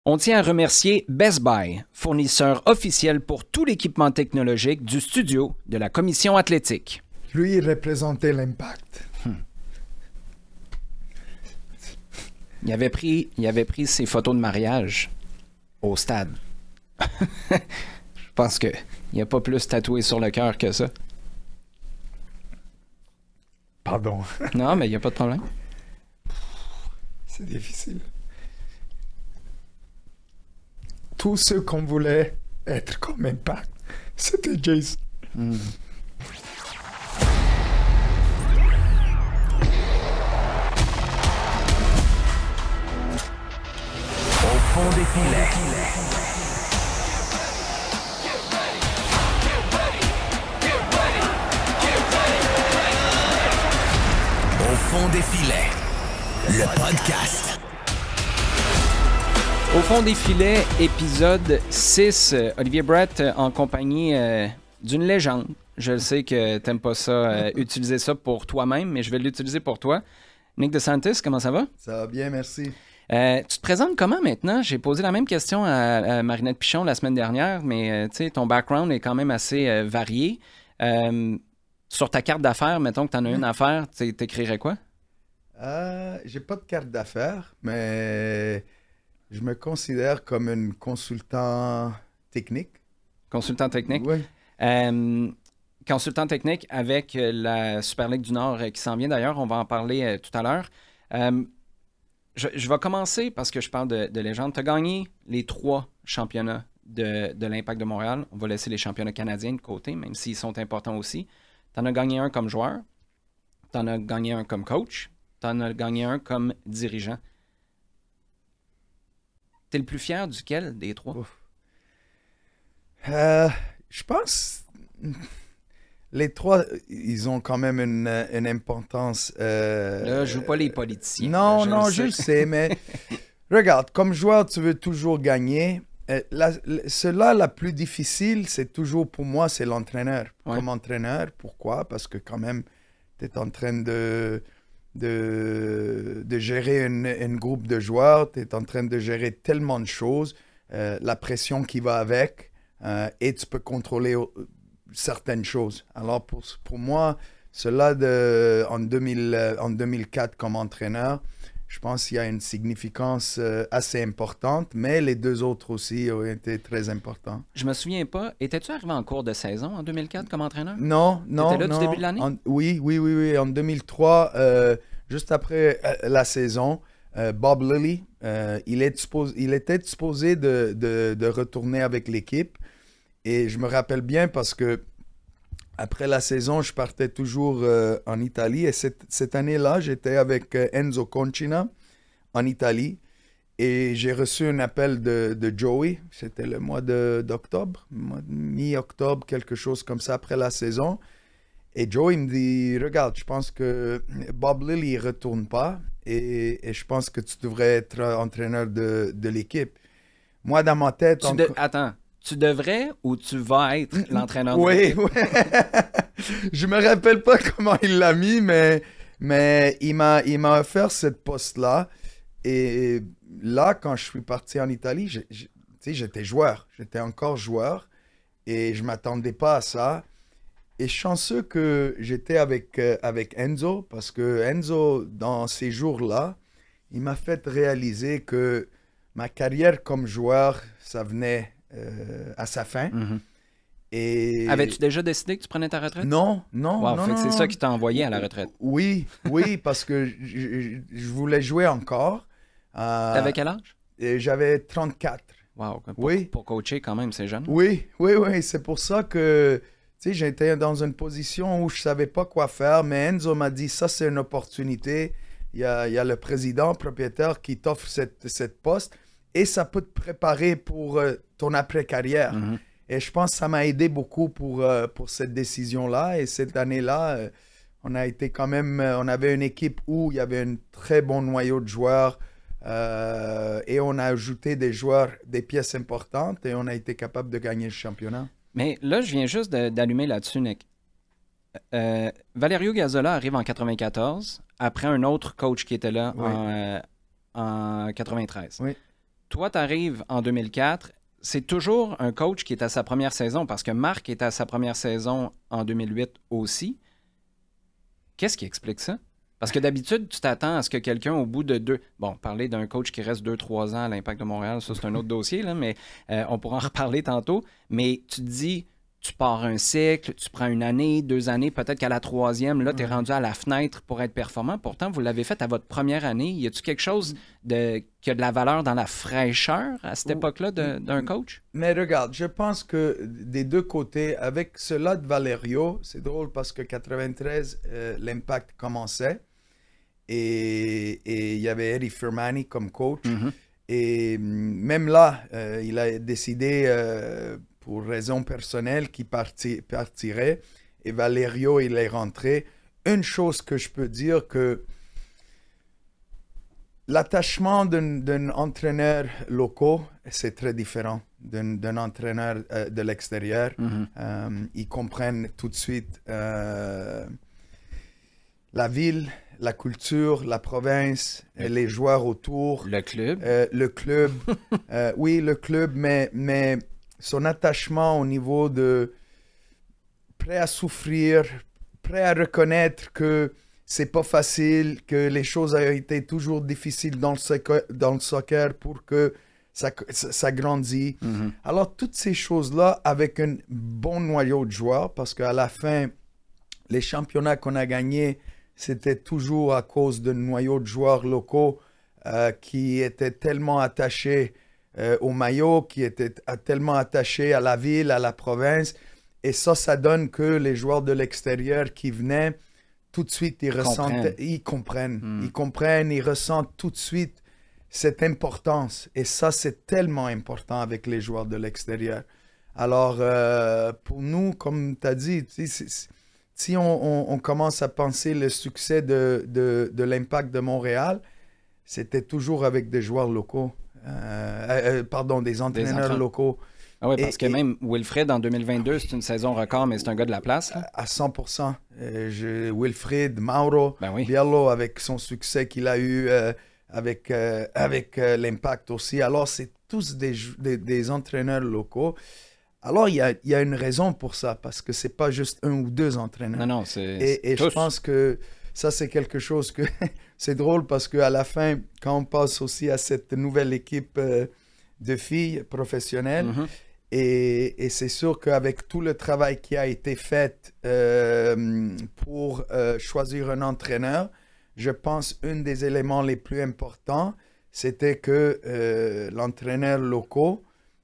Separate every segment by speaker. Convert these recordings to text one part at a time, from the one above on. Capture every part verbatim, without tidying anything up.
Speaker 1: On tient à remercier Best Buy, fournisseur officiel pour tout l'équipement technologique du studio de la Commission athlétique.
Speaker 2: Lui, il représentait l'Impact.
Speaker 1: Hmm. Il avait pris, il avait pris ses photos de mariage au stade. Je pense qu'il n'y a pas plus tatoué sur le cœur que ça.
Speaker 2: Pardon.
Speaker 1: Non, mais il n'y a pas de problème.
Speaker 2: C'est difficile. Tous ceux qu'on voulait être comme Impact, c'était Jason.
Speaker 1: Mm.
Speaker 3: Au fond des filets. Au fond des filets. Le podcast.
Speaker 1: Au fond des filets, épisode six. Olivier Brett en compagnie euh, d'une légende. Je le sais que t'aimes pas ça, euh, utiliser ça pour toi-même, mais je vais l'utiliser pour toi. Nick DeSantis, comment ça va?
Speaker 2: Ça va bien, merci.
Speaker 1: Euh, tu te présentes comment maintenant? J'ai posé la même question à, à Marinette Pichon la semaine dernière, mais euh, tu sais, ton background est quand même assez euh, varié. Euh, sur ta carte d'affaires, mettons que tu en as une à faire, tu t'écrirais quoi?
Speaker 2: Euh, j'ai pas de carte d'affaires, mais je me considère comme un consultant technique.
Speaker 1: Consultant technique?
Speaker 2: Oui.
Speaker 1: Euh, consultant technique avec la Super Ligue du Nord euh, qui s'en vient d'ailleurs, on va en parler euh, tout à l'heure. Euh, je, je vais commencer parce que je parle de, de légende. Tu as gagné les trois championnats de, de l'Impact de Montréal. On va laisser les championnats canadiens de côté, même s'ils sont importants aussi. Tu en as gagné un comme joueur, tu en as gagné un comme coach, tu en as gagné un comme dirigeant. Tu es le plus fier duquel des trois?
Speaker 2: Euh, je pense les trois, ils ont quand même une, une importance. Euh,
Speaker 1: Là, je joue pas les politiciens.
Speaker 2: Non,
Speaker 1: là, je
Speaker 2: non,
Speaker 1: le
Speaker 2: je le
Speaker 1: sais.
Speaker 2: sais, mais regarde, comme joueur, tu veux toujours gagner. Euh, la, la, cela, la plus difficile, c'est toujours pour moi, c'est l'entraîneur.
Speaker 1: Ouais.
Speaker 2: Comme entraîneur, pourquoi? Parce que quand même, tu es en train de, de, de gérer une, une groupe de joueurs, tu es en train de gérer tellement de choses, euh, la pression qui va avec, euh, et tu peux contrôler euh, certaines choses. Alors pour, pour moi, cela de, en, deux mille, euh, en deux mille quatre comme entraîneur, je pense qu'il y a une significance euh, assez importante, mais les deux autres aussi ont été très importants.
Speaker 1: Je me souviens pas. Étais-tu arrivé en cours de saison en deux mille quatre comme entraîneur?
Speaker 2: Non, non,
Speaker 1: T'étais là
Speaker 2: non.
Speaker 1: du début de l'année?
Speaker 2: En- oui, oui, oui, oui. En deux mille trois, euh, juste après euh, la saison, euh, Bob Lilly, euh, il, est dispos- il était disposé de, de, de retourner avec l'équipe. Et je me rappelle bien parce que après la saison, je partais toujours euh, en Italie. Et cette, cette année-là, j'étais avec euh, Enzo Concina en Italie. Et j'ai reçu un appel de, de Joey. C'était le mois de, d'octobre, mois de mi-octobre, quelque chose comme ça après la saison. Et Joey me dit, regarde, je pense que Bob Lilly ne retourne pas. Et, et je pense que tu devrais être entraîneur de, de l'équipe. Moi, dans ma tête...
Speaker 1: Tu
Speaker 2: en-
Speaker 1: de- Attends, tu devrais ou tu vas être l'entraîneur de
Speaker 2: Oui,
Speaker 1: l'équipe?
Speaker 2: oui. Je me rappelle pas comment il l'a mis, mais, mais il m'a, il m'a offert cette poste-là. Et là, quand je suis parti en Italie, j'ai- j'ai- tu sais, j'étais joueur. J'étais encore joueur. Et je m'attendais pas à ça. Et chanceux que j'étais avec, euh, avec Enzo, parce que Enzo, dans ces jours-là, il m'a fait réaliser que ma carrière comme joueur, ça venait euh, à sa fin.
Speaker 1: Mhm.
Speaker 2: Et...
Speaker 1: Avais-tu déjà décidé que tu prenais ta retraite?
Speaker 2: Non, non,
Speaker 1: Wow,
Speaker 2: non,
Speaker 1: fait que
Speaker 2: non,
Speaker 1: c'est
Speaker 2: non.
Speaker 1: ça qui t'a envoyé à la retraite.
Speaker 2: Oui, oui, parce que je, je- je voulais jouer encore. Euh,
Speaker 1: T'avais quel âge?
Speaker 2: et j'avais trente-quatre.
Speaker 1: Wow, pour,
Speaker 2: Oui.
Speaker 1: pour coacher quand même, c'est jeune.
Speaker 2: Oui, oui, oui. C'est pour ça que tu sais, j'étais dans une position où je ne savais pas quoi faire, mais Enzo m'a dit, ça, c'est une opportunité. Il y a, il y a le président, propriétaire qui t'offre cette, cette poste et ça peut te préparer pour euh, ton après-carrière.
Speaker 1: Mhm.
Speaker 2: Et je pense que ça m'a aidé beaucoup pour, euh, pour cette décision-là. Et cette année-là, euh, on a été quand même, euh, on avait une équipe où il y avait un très bon noyau de joueurs euh, et on a ajouté des joueurs, des pièces importantes et on a été capable de gagner le championnat.
Speaker 1: Mais là, je viens juste de- d'allumer là-dessus, Nick. Euh, Valerio Gazzola arrive en quatre-vingt-quatorze, après un autre coach qui était là
Speaker 2: Oui.
Speaker 1: en, euh, en quatre-vingt-treize.
Speaker 2: Oui.
Speaker 1: toi, tu arrives en deux mille quatre. C'est toujours un coach qui est à sa première saison parce que Marc est à sa première saison en deux mille huit aussi. Qu'est-ce qui explique ça? Parce que d'habitude, tu t'attends à ce que quelqu'un, au bout de deux... Bon, parler d'un coach qui reste deux trois ans à l'Impact de Montréal, ça, c'est un autre dossier, là, mais euh, on pourra en reparler tantôt. Mais tu te dis, tu pars un cycle, tu prends une année, deux années, peut-être qu'à la troisième, là, tu es rendu à la fenêtre pour être performant. Pourtant, vous l'avez fait à votre première année. Y a-tu quelque chose de, qui a de la valeur dans la fraîcheur à cette époque-là de, d'un coach?
Speaker 2: Mais regarde, je pense que des deux côtés, avec cela de Valerio, c'est drôle parce que quatre-vingt-treize, euh, l'Impact commençait. Et il y avait Eddie Firmani comme coach. Mm-hmm. Et même là, euh, il a décidé, euh, pour raison personnelle, qu'il parti, partirait. Et Valerio, il est rentré. Une chose que je peux dire, que l'attachement d'un, d'un entraîneur local, c'est très différent d'un, d'un entraîneur euh, de l'extérieur. Mm-hmm. Euh, ils comprennent tout de suite euh, la ville, la culture, la province, oui. Les joueurs autour.
Speaker 1: Le club.
Speaker 2: Euh, le club. euh, oui, le club, mais, mais son attachement au niveau de prêt à souffrir, prêt à reconnaître que c'est pas facile, que les choses ont été toujours difficiles dans le soccer, dans le soccer pour que ça, ça, ça grandisse. Mm-hmm. Alors, toutes ces choses-là, avec un bon noyau de joueurs, parce qu'à la fin, les championnats qu'on a gagnés, c'était toujours à cause d'un noyau de joueurs locaux euh, qui étaient tellement attachés euh, au maillot, qui étaient tellement attachés à la ville, à la province. Et ça, ça donne que les joueurs de l'extérieur qui venaient, tout de suite, ils ressentent, ils comprennent. Mm. Ils comprennent, ils ressentent tout de suite cette importance. Et ça, c'est tellement important avec les joueurs de l'extérieur. Alors, euh, pour nous, comme tu as dit, c'est, c'est, si on, on, on commence à penser le succès de, de, de l'Impact de Montréal, c'était toujours avec des joueurs locaux, euh, euh, pardon, des entraîneurs des locaux.
Speaker 1: Ah oui, parce et, que et, même Wilfred, en deux mille vingt-deux, c'est une saison record, mais c'est un gars de la place. Là.
Speaker 2: À cent pour cent. Euh, je, Wilfred, Mauro,
Speaker 1: ben oui.
Speaker 2: Biello, avec son succès qu'il a eu euh, avec, euh, avec euh, l'Impact aussi. Alors, c'est tous des, des, des entraîneurs locaux. Alors, il y a, y a une raison pour ça, parce que c'est pas juste un ou deux entraîneurs.
Speaker 1: Non, non, c'est
Speaker 2: Et, et je pense que ça, c'est quelque chose que... c'est drôle, parce qu'à la fin, quand on passe aussi à cette nouvelle équipe euh, de filles professionnelles, mm-hmm. et, et c'est sûr qu'avec tout le travail qui a été fait euh, pour euh, choisir un entraîneur, je pense un des éléments les plus importants, c'était que euh, l'entraîneur local...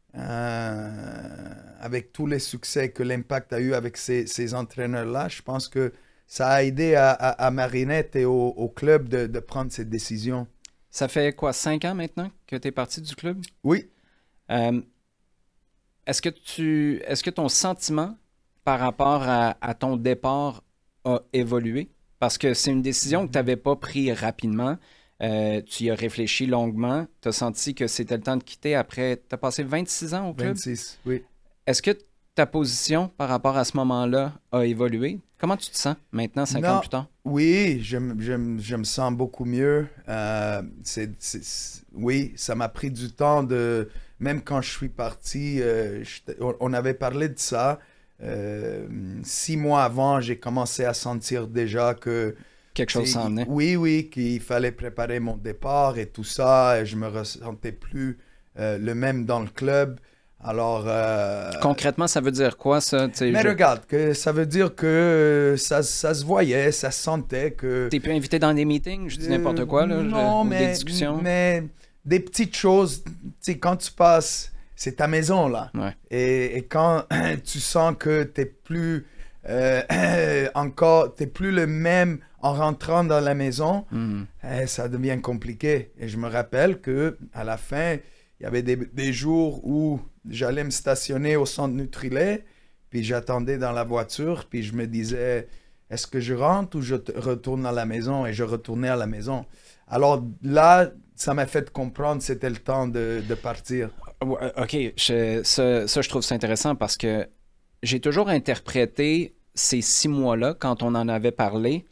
Speaker 2: Euh, avec tous les succès que l'Impact a eu avec ces, ces entraîneurs-là, je pense que ça a aidé à, à, à Marinette et au, au club de, de prendre cette décision.
Speaker 1: Ça fait quoi, cinq ans maintenant que tu es parti du club?
Speaker 2: Oui.
Speaker 1: Euh, est-ce que tu, est-ce que ton sentiment par rapport à, à ton départ a évolué? Parce que c'est une décision que tu n'avais pas prise rapidement. Euh, tu y as réfléchi longuement. Tu as senti que c'était le temps de quitter après... Tu as passé vingt-six ans au club?
Speaker 2: vingt-six, oui.
Speaker 1: Est-ce que ta position par rapport à ce moment-là a évolué? Comment tu te sens maintenant, cinq ans plus tard?
Speaker 2: Oui, je, je, je me sens beaucoup mieux. Euh, c'est, c'est, oui, ça m'a pris du temps de... Même quand je suis parti, euh, on, on avait parlé de ça. Euh, six mois avant, j'ai commencé à sentir déjà que...
Speaker 1: Quelque chose s'en venait.
Speaker 2: Oui, oui, qu'il fallait préparer mon départ et tout ça. Et je me ressentais plus euh, le même dans le club. Alors... Euh,
Speaker 1: Concrètement, ça veut dire quoi, ça?
Speaker 2: Mais
Speaker 1: je...
Speaker 2: regarde, que ça veut dire que ça, ça se voyait, ça se sentait que...
Speaker 1: T'es plus invité dans des meetings? Je dis euh, n'importe quoi, là?
Speaker 2: Non,
Speaker 1: je...
Speaker 2: mais,
Speaker 1: des discussions?
Speaker 2: mais des petites choses. Tu sais, quand tu passes... C'est ta maison, là.
Speaker 1: Ouais.
Speaker 2: Et, et quand tu sens que t'es plus... Euh, encore... T'es plus le même... En rentrant dans la maison, mm. eh, ça devient compliqué. Et je me rappelle qu'à la fin, il y avait des, des jours où j'allais me stationner au centre Nutrilait, puis j'attendais dans la voiture, puis je me disais, est-ce que je rentre ou je retourne à la maison? Et je retournais à la maison. Alors là, ça m'a fait comprendre que c'était le temps de, de partir.
Speaker 1: OK, je, ça, ça, je trouve ça intéressant parce que j'ai toujours interprété ces six mois-là, quand on en avait parlé,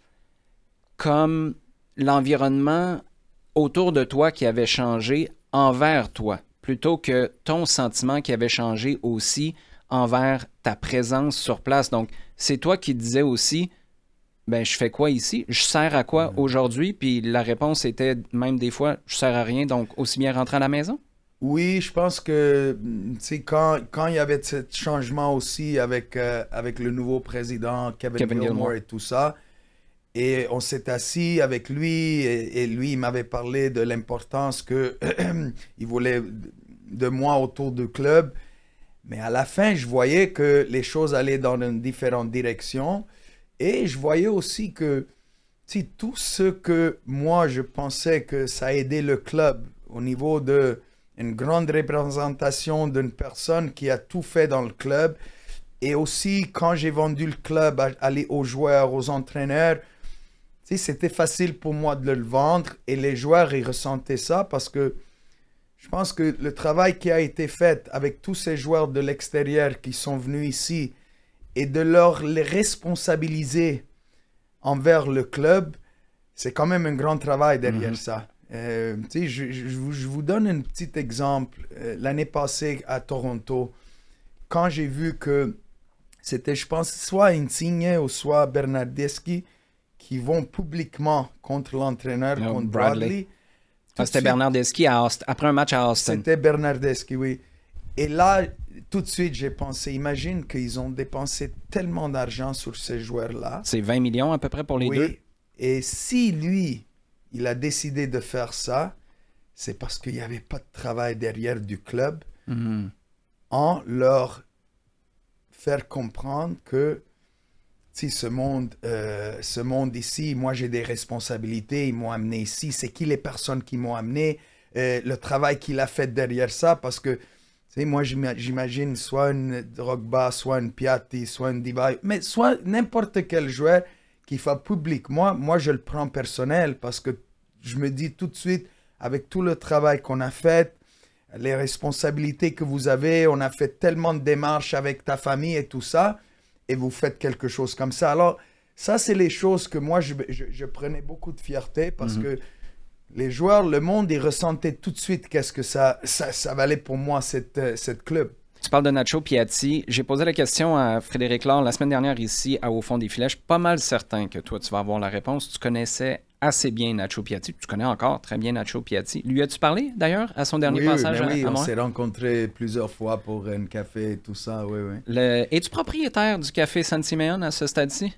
Speaker 1: comme l'environnement autour de toi qui avait changé envers toi. plutôt que ton sentiment qui avait changé aussi envers ta présence sur place. Donc, c'est toi qui disais aussi, ben je fais quoi ici? Je sers à quoi mmh. aujourd'hui? Puis la réponse était même des fois, je sers à rien, donc aussi bien rentrer à la maison?
Speaker 2: Oui, je pense que quand, quand il y avait ce changement aussi avec, euh, avec le nouveau président, Kevin, Kevin Gilmore, Gilmore et tout ça, et on s'est assis avec lui, et, et lui, il m'avait parlé de l'importance qu'il voulait de moi autour du club. Mais à la fin, je voyais que les choses allaient dans une différente direction. Et je voyais aussi que tout ce que moi, je pensais que ça aidait le club au niveau de une grande représentation d'une personne qui a tout fait dans le club. Et aussi, quand j'ai vendu le club à aller aux joueurs, aux entraîneurs, c'était facile pour moi de le vendre. Et les joueurs, ils ressentaient ça parce que je pense que le travail qui a été fait avec tous ces joueurs de l'extérieur qui sont venus ici et de leur les responsabiliser envers le club, c'est quand même un grand travail derrière mm-hmm. ça. Euh, je, je, je, vous, je vous donne un petit exemple. Euh, l'année passée à Toronto, quand j'ai vu que c'était, je pense, soit Insigne ou soit Bernardeschi qui vont publiquement contre l'entraîneur, no, contre Bradley. Bradley.
Speaker 1: Ah, c'était Bernardeschi à Austin, après un match à Austin.
Speaker 2: C'était Bernardeschi, oui. Et là, tout de suite, j'ai pensé, imagine qu'ils ont dépensé tellement d'argent sur ces joueurs-là.
Speaker 1: C'est vingt millions à peu près pour les
Speaker 2: oui.
Speaker 1: deux.
Speaker 2: Et si lui, il a décidé de faire ça, c'est parce qu'il n'y avait pas de travail derrière du club
Speaker 1: mm-hmm.
Speaker 2: en leur faire comprendre que si ce monde, euh, ce monde ici, moi j'ai des responsabilités, ils m'ont amené ici, c'est qui les personnes qui m'ont amené, euh, le travail qu'il a fait derrière ça, parce que, tu sais, moi j'imagine soit une Drogba, soit une Piatti, soit une Divayo, mais soit n'importe quel joueur qui fait public. Moi, moi je le prends personnel, parce que je me dis tout de suite, avec tout le travail qu'on a fait, les responsabilités que vous avez, on a fait tellement de démarches avec ta famille et tout ça, et vous faites quelque chose comme ça. Alors, ça, c'est les choses que moi, je, je, je prenais beaucoup de fierté parce mm-hmm. que les joueurs, le monde, ils ressentaient tout de suite qu'est-ce que ça, ça, ça valait pour moi, cette, cette club.
Speaker 1: Tu parles de Nacho Piatti. J'ai posé la question à Frédéric Laure la semaine dernière ici, à Au fond des filets. Je suis pas mal certain que toi, tu vas avoir la réponse. Tu connaissais assez bien Nacho Piatti. Tu connais encore très bien Nacho Piatti. Lui as-tu parlé, d'ailleurs, à son dernier
Speaker 2: oui,
Speaker 1: passage
Speaker 2: oui, oui,
Speaker 1: à, à
Speaker 2: on
Speaker 1: moi?
Speaker 2: s'est rencontrés plusieurs fois pour un café et tout ça, oui, oui.
Speaker 1: Le... Es-tu propriétaire du café San Simeon à ce stade-ci?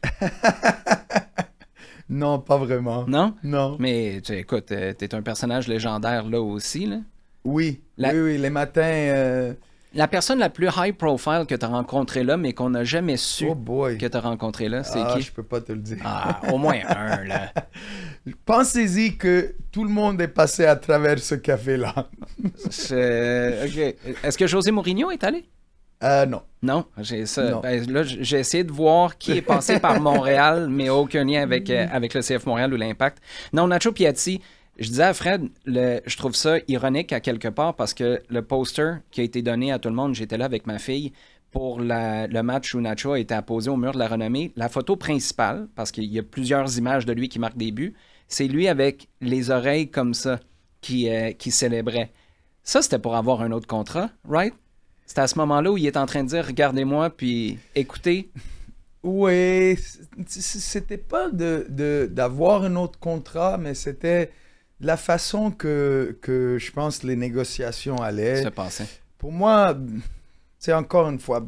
Speaker 2: Non, pas vraiment.
Speaker 1: Non?
Speaker 2: Non.
Speaker 1: Mais tu, écoute, t'es un personnage légendaire là aussi, là.
Speaker 2: Oui,
Speaker 1: la...
Speaker 2: oui, oui, les matins... Euh...
Speaker 1: La personne la plus high profile que tu as rencontrée là, mais qu'on n'a jamais su
Speaker 2: oh boy.
Speaker 1: que tu as rencontré là, c'est
Speaker 2: ah,
Speaker 1: qui?
Speaker 2: Je peux pas te le dire.
Speaker 1: Ah, au moins un, là.
Speaker 2: Pensez-y que tout le monde est passé à travers ce café-là.
Speaker 1: Okay. Est-ce que José Mourinho est allé?
Speaker 2: Euh, non.
Speaker 1: Non, j'ai ça.
Speaker 2: Non.
Speaker 1: Ben, là, j'ai essayé de voir qui est passé par Montréal, mais aucun lien avec, euh, avec le C F Montréal ou l'Impact. Non, Nacho Piatti, je disais à Fred, le, je trouve ça ironique à quelque part parce que le poster qui a été donné à tout le monde, j'étais là avec ma fille pour la, le match où Nacho a été apposé au mur de la renommée. La photo principale, parce qu'il y a plusieurs images de lui qui marquent des buts, c'est lui avec les oreilles comme ça qui, euh, qui célébrait. Ça, c'était pour avoir un autre contrat, right? C'était à ce moment-là où il est en train de dire « Regardez-moi, puis écoutez ».
Speaker 2: Oui, c'était pas de, de, d'avoir un autre contrat, mais c'était la façon que, que je pense les négociations allaient.
Speaker 1: Se passer.
Speaker 2: Pour moi, c'est encore une fois,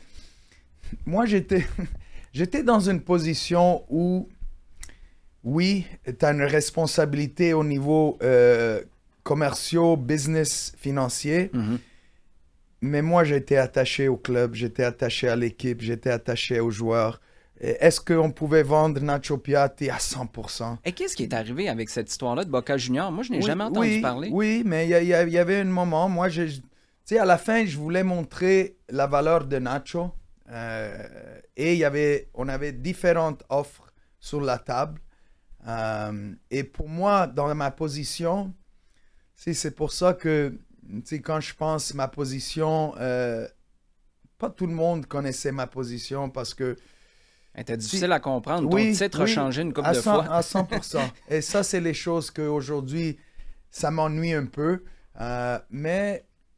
Speaker 2: moi j'étais, j'étais dans une position où, oui, tu as une responsabilité au niveau euh, commercial, business, financier,
Speaker 1: Mm-hmm.
Speaker 2: mais moi j'étais attaché au club, j'étais attaché à l'équipe, j'étais attaché aux joueurs. Est-ce qu'on pouvait vendre Nacho Piatti à cent pour cent?
Speaker 1: Et qu'est-ce qui est arrivé avec cette histoire-là de Boca Junior? Moi, je n'ai
Speaker 2: oui,
Speaker 1: jamais entendu
Speaker 2: oui,
Speaker 1: parler.
Speaker 2: Oui, mais il y, y, y avait un moment, moi, je, tu sais, à la fin, je voulais montrer la valeur de Nacho. Euh, et y avait, on avait différentes offres sur la table. Euh, et pour moi, dans ma position, c'est pour ça que, tu sais, quand je pense ma position, euh, pas tout le monde connaissait ma position parce que
Speaker 1: C'était difficile à comprendre.
Speaker 2: Oui,
Speaker 1: Ton titre
Speaker 2: oui,
Speaker 1: a changé une couple
Speaker 2: à
Speaker 1: de
Speaker 2: cent,
Speaker 1: fois.
Speaker 2: À cent pour cent. Et ça, c'est les choses qu'aujourd'hui, ça m'ennuie un peu. Euh, mais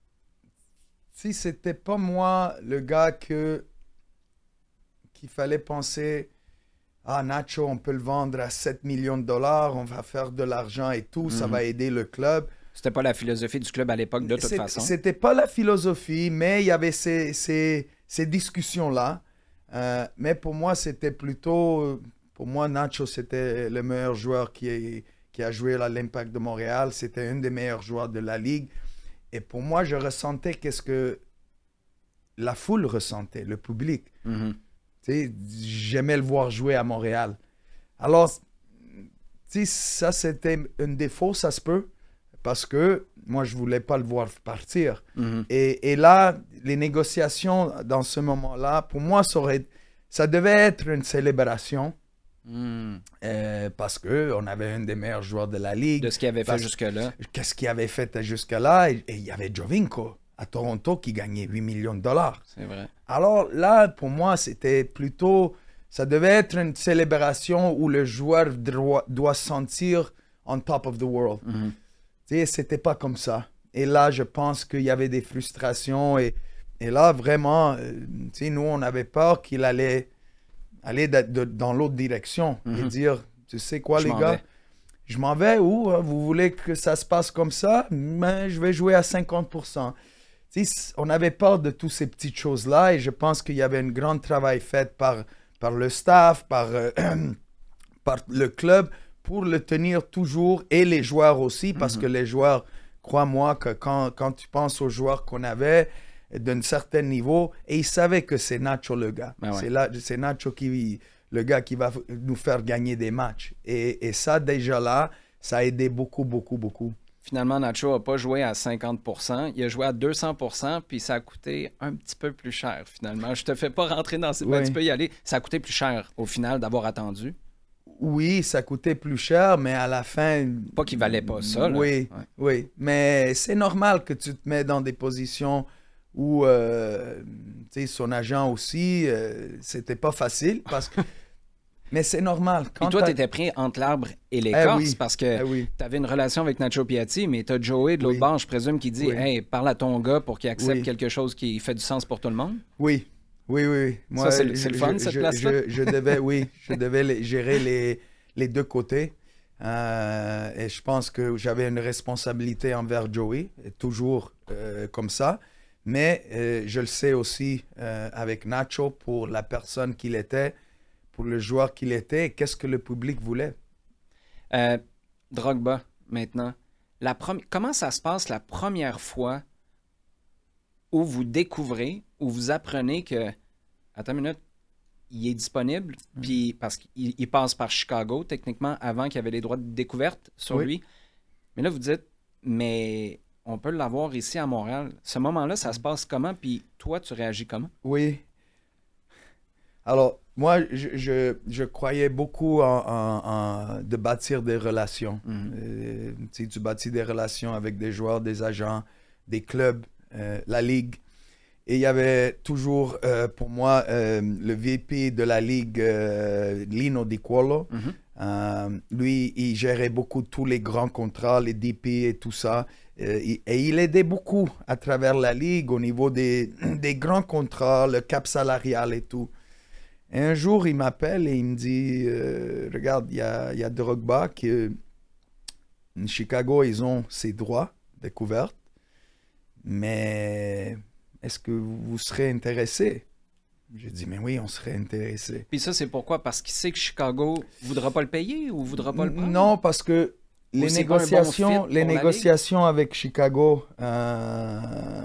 Speaker 2: si c'était pas moi le gars que qu'il fallait penser, ah, Nacho, on peut le vendre à sept millions de dollars, on va faire de l'argent et tout, mm-hmm. ça va aider le club.
Speaker 1: C'était pas la philosophie du club à l'époque, de toute
Speaker 2: C'est,
Speaker 1: façon.
Speaker 2: C'était pas la philosophie, mais il y avait ces, ces, ces discussions-là. Euh, mais pour moi, c'était plutôt... Pour moi, Nacho, c'était le meilleur joueur qui, est, qui a joué à l'Impact de Montréal. C'était un des meilleurs joueurs de la Ligue. Et pour moi, je ressentais qu'est-ce que la foule ressentait, le public.
Speaker 1: Mm-hmm.
Speaker 2: Tu sais, j'aimais le voir jouer à Montréal. Alors, tu sais, ça, c'était un défaut, ça se peut. Parce que moi, je ne voulais pas le voir partir.
Speaker 1: Mm-hmm.
Speaker 2: Et, et là, les négociations dans ce moment-là, pour moi, ça, aurait, ça devait être une célébration.
Speaker 1: Mm.
Speaker 2: Euh, parce qu'on avait un des meilleurs joueurs de la Ligue.
Speaker 1: De ce qu'il avait fait jusque-là.
Speaker 2: Qu'est-ce qu'il avait fait jusque-là? Et il y avait Jovinko à Toronto qui gagnait huit millions de dollars.
Speaker 1: C'est vrai.
Speaker 2: Alors là, pour moi, c'était plutôt... Ça devait être une célébration où le joueur doit, doit se sentir on top of the world.
Speaker 1: Mm-hmm.
Speaker 2: Tu sais, c'était pas comme ça. Et là, je pense qu'il y avait des frustrations. Et, et là, vraiment, euh, tu sais, nous, on avait peur qu'il allait aller de, de, dans l'autre direction mm-hmm. et dire, tu sais quoi,
Speaker 1: je
Speaker 2: les gars, vais. je m'en vais où? Vous voulez que ça se passe comme ça? Mais je vais jouer à cinquante pour cent. Tu sais, on avait peur de toutes ces petites choses-là et je pense qu'il y avait un grand travail fait par, par le staff, par, euh, par le club, pour le tenir toujours, et les joueurs aussi, parce mm-hmm. que les joueurs, crois-moi que quand, quand tu penses aux joueurs qu'on avait d'un certain niveau, et ils savaient que c'est Nacho le gars.
Speaker 1: Ah ouais.
Speaker 2: C'est, là, c'est Nacho qui, le gars qui va nous faire gagner des matchs. Et, et ça, déjà là, ça a aidé beaucoup, beaucoup, beaucoup.
Speaker 1: Finalement, Nacho n'a pas joué à cinquante pour cent, il a joué à deux cents pour cent, puis ça a coûté un petit peu plus cher, finalement. Je te fais pas rentrer dans ces... Oui. Ben, tu peux y aller. Ça a coûté plus cher, au final, d'avoir attendu.
Speaker 2: Oui, ça coûtait plus cher, mais à la fin...
Speaker 1: Pas qu'il valait pas ça, là.
Speaker 2: Oui,
Speaker 1: ouais.
Speaker 2: oui. Mais c'est normal que tu te mets dans des positions où, euh, tu sais, son agent aussi, euh, c'était pas facile, parce que... Mais c'est normal.
Speaker 1: Quand et toi, tu étais pris entre l'arbre et l'écorce,
Speaker 2: eh oui,
Speaker 1: parce que
Speaker 2: eh oui.
Speaker 1: tu avais une relation avec Nacho Piatti, mais tu as Joey de l'autre
Speaker 2: oui.
Speaker 1: bord, je présume, qui dit oui. « Hey, parle à ton gars pour qu'il accepte
Speaker 2: oui.
Speaker 1: quelque chose qui fait du sens pour tout le monde. »
Speaker 2: Oui. Oui, oui, oui.
Speaker 1: Moi, ça, c'est, c'est je, le fun,
Speaker 2: je,
Speaker 1: cette
Speaker 2: je,
Speaker 1: place-là?
Speaker 2: Je, je devais, oui, je devais les, gérer les, les deux côtés. Euh, et je pense que j'avais une responsabilité envers Joey, toujours euh, comme ça. Mais euh, je le sais aussi euh, avec Nacho, pour la personne qu'il était, pour le joueur qu'il était, qu'est-ce que le public voulait.
Speaker 1: Euh, Drogba, maintenant. La prom- Comment ça se passe la première fois où vous découvrez, où vous apprenez que, attends une minute, il est disponible, mmh. puis parce qu'il il passe par Chicago, techniquement, avant qu'il y avait les droits de découverte sur
Speaker 2: oui.
Speaker 1: lui. Mais là, vous dites, mais on peut l'avoir ici à Montréal. Ce moment-là, ça se passe comment? Puis toi, tu réagis comment?
Speaker 2: Oui. Alors, moi, je, je, je croyais beaucoup en, en, en de bâtir des relations.
Speaker 1: Mmh.
Speaker 2: Euh, tu sais, tu bâtis des relations avec des joueurs, des agents, des clubs, euh, la Ligue. Et il y avait toujours, euh, pour moi, euh, le V P de la Ligue, euh, Lino Di Cuolo.
Speaker 1: Mm-hmm.
Speaker 2: Euh, lui, il gérait beaucoup tous les grands contrats, les D P et tout ça. Euh, et il aidait beaucoup à travers la Ligue au niveau des, des grands contrats, le cap salarial et tout. Et un jour, il m'appelle et il me dit, euh, regarde, il y a, y a Drogba qui... Euh, Chicago, ils ont ses droits découverts, mais... Est-ce que vous serez intéressé? J'ai dit, mais oui, on serait intéressé.
Speaker 1: Puis ça, c'est pourquoi? Parce qu'il sait que Chicago ne voudra pas le payer ou ne voudra pas le prendre?
Speaker 2: Non, parce que les négociations, bon les négociations avec Chicago, euh,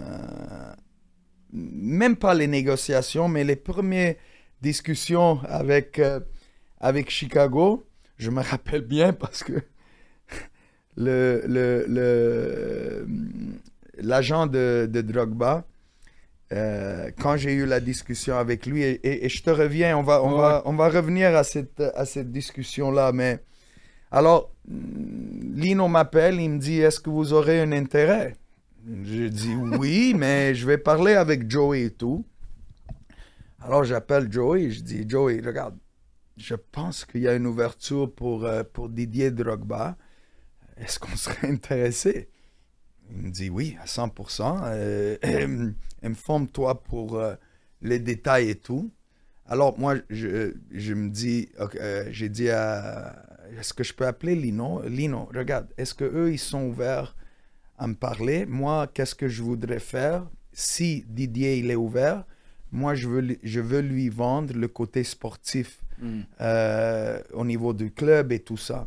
Speaker 2: même pas les négociations, mais les premières discussions avec, euh, avec Chicago, je me rappelle bien parce que le, le, le, l'agent de, de Drogba, Euh, quand j'ai eu la discussion avec lui, et, et, et je te reviens, on va, on, ouais. va, on va revenir à cette, à cette discussion-là, mais alors, Lino m'appelle, il me dit, est-ce que vous aurez un intérêt? Je dis oui, mais je vais parler avec Joey et tout. Alors j'appelle Joey et je dis, Joey, regarde, je pense qu'il y a une ouverture pour, euh, pour Didier Drogba. Est-ce qu'on serait intéressé? Il me dit oui, à cent pour cent. Euh, informe-toi pour euh, les détails et tout. Alors, moi, je, je me dis, okay, euh, j'ai dit à, est-ce que je peux appeler Lino? Lino, regarde, est-ce qu'eux, ils sont ouverts à me parler? Moi, qu'est-ce que je voudrais faire? Si Didier, il est ouvert, moi, je veux, je veux lui vendre le côté sportif mm. euh, au niveau du club et tout ça.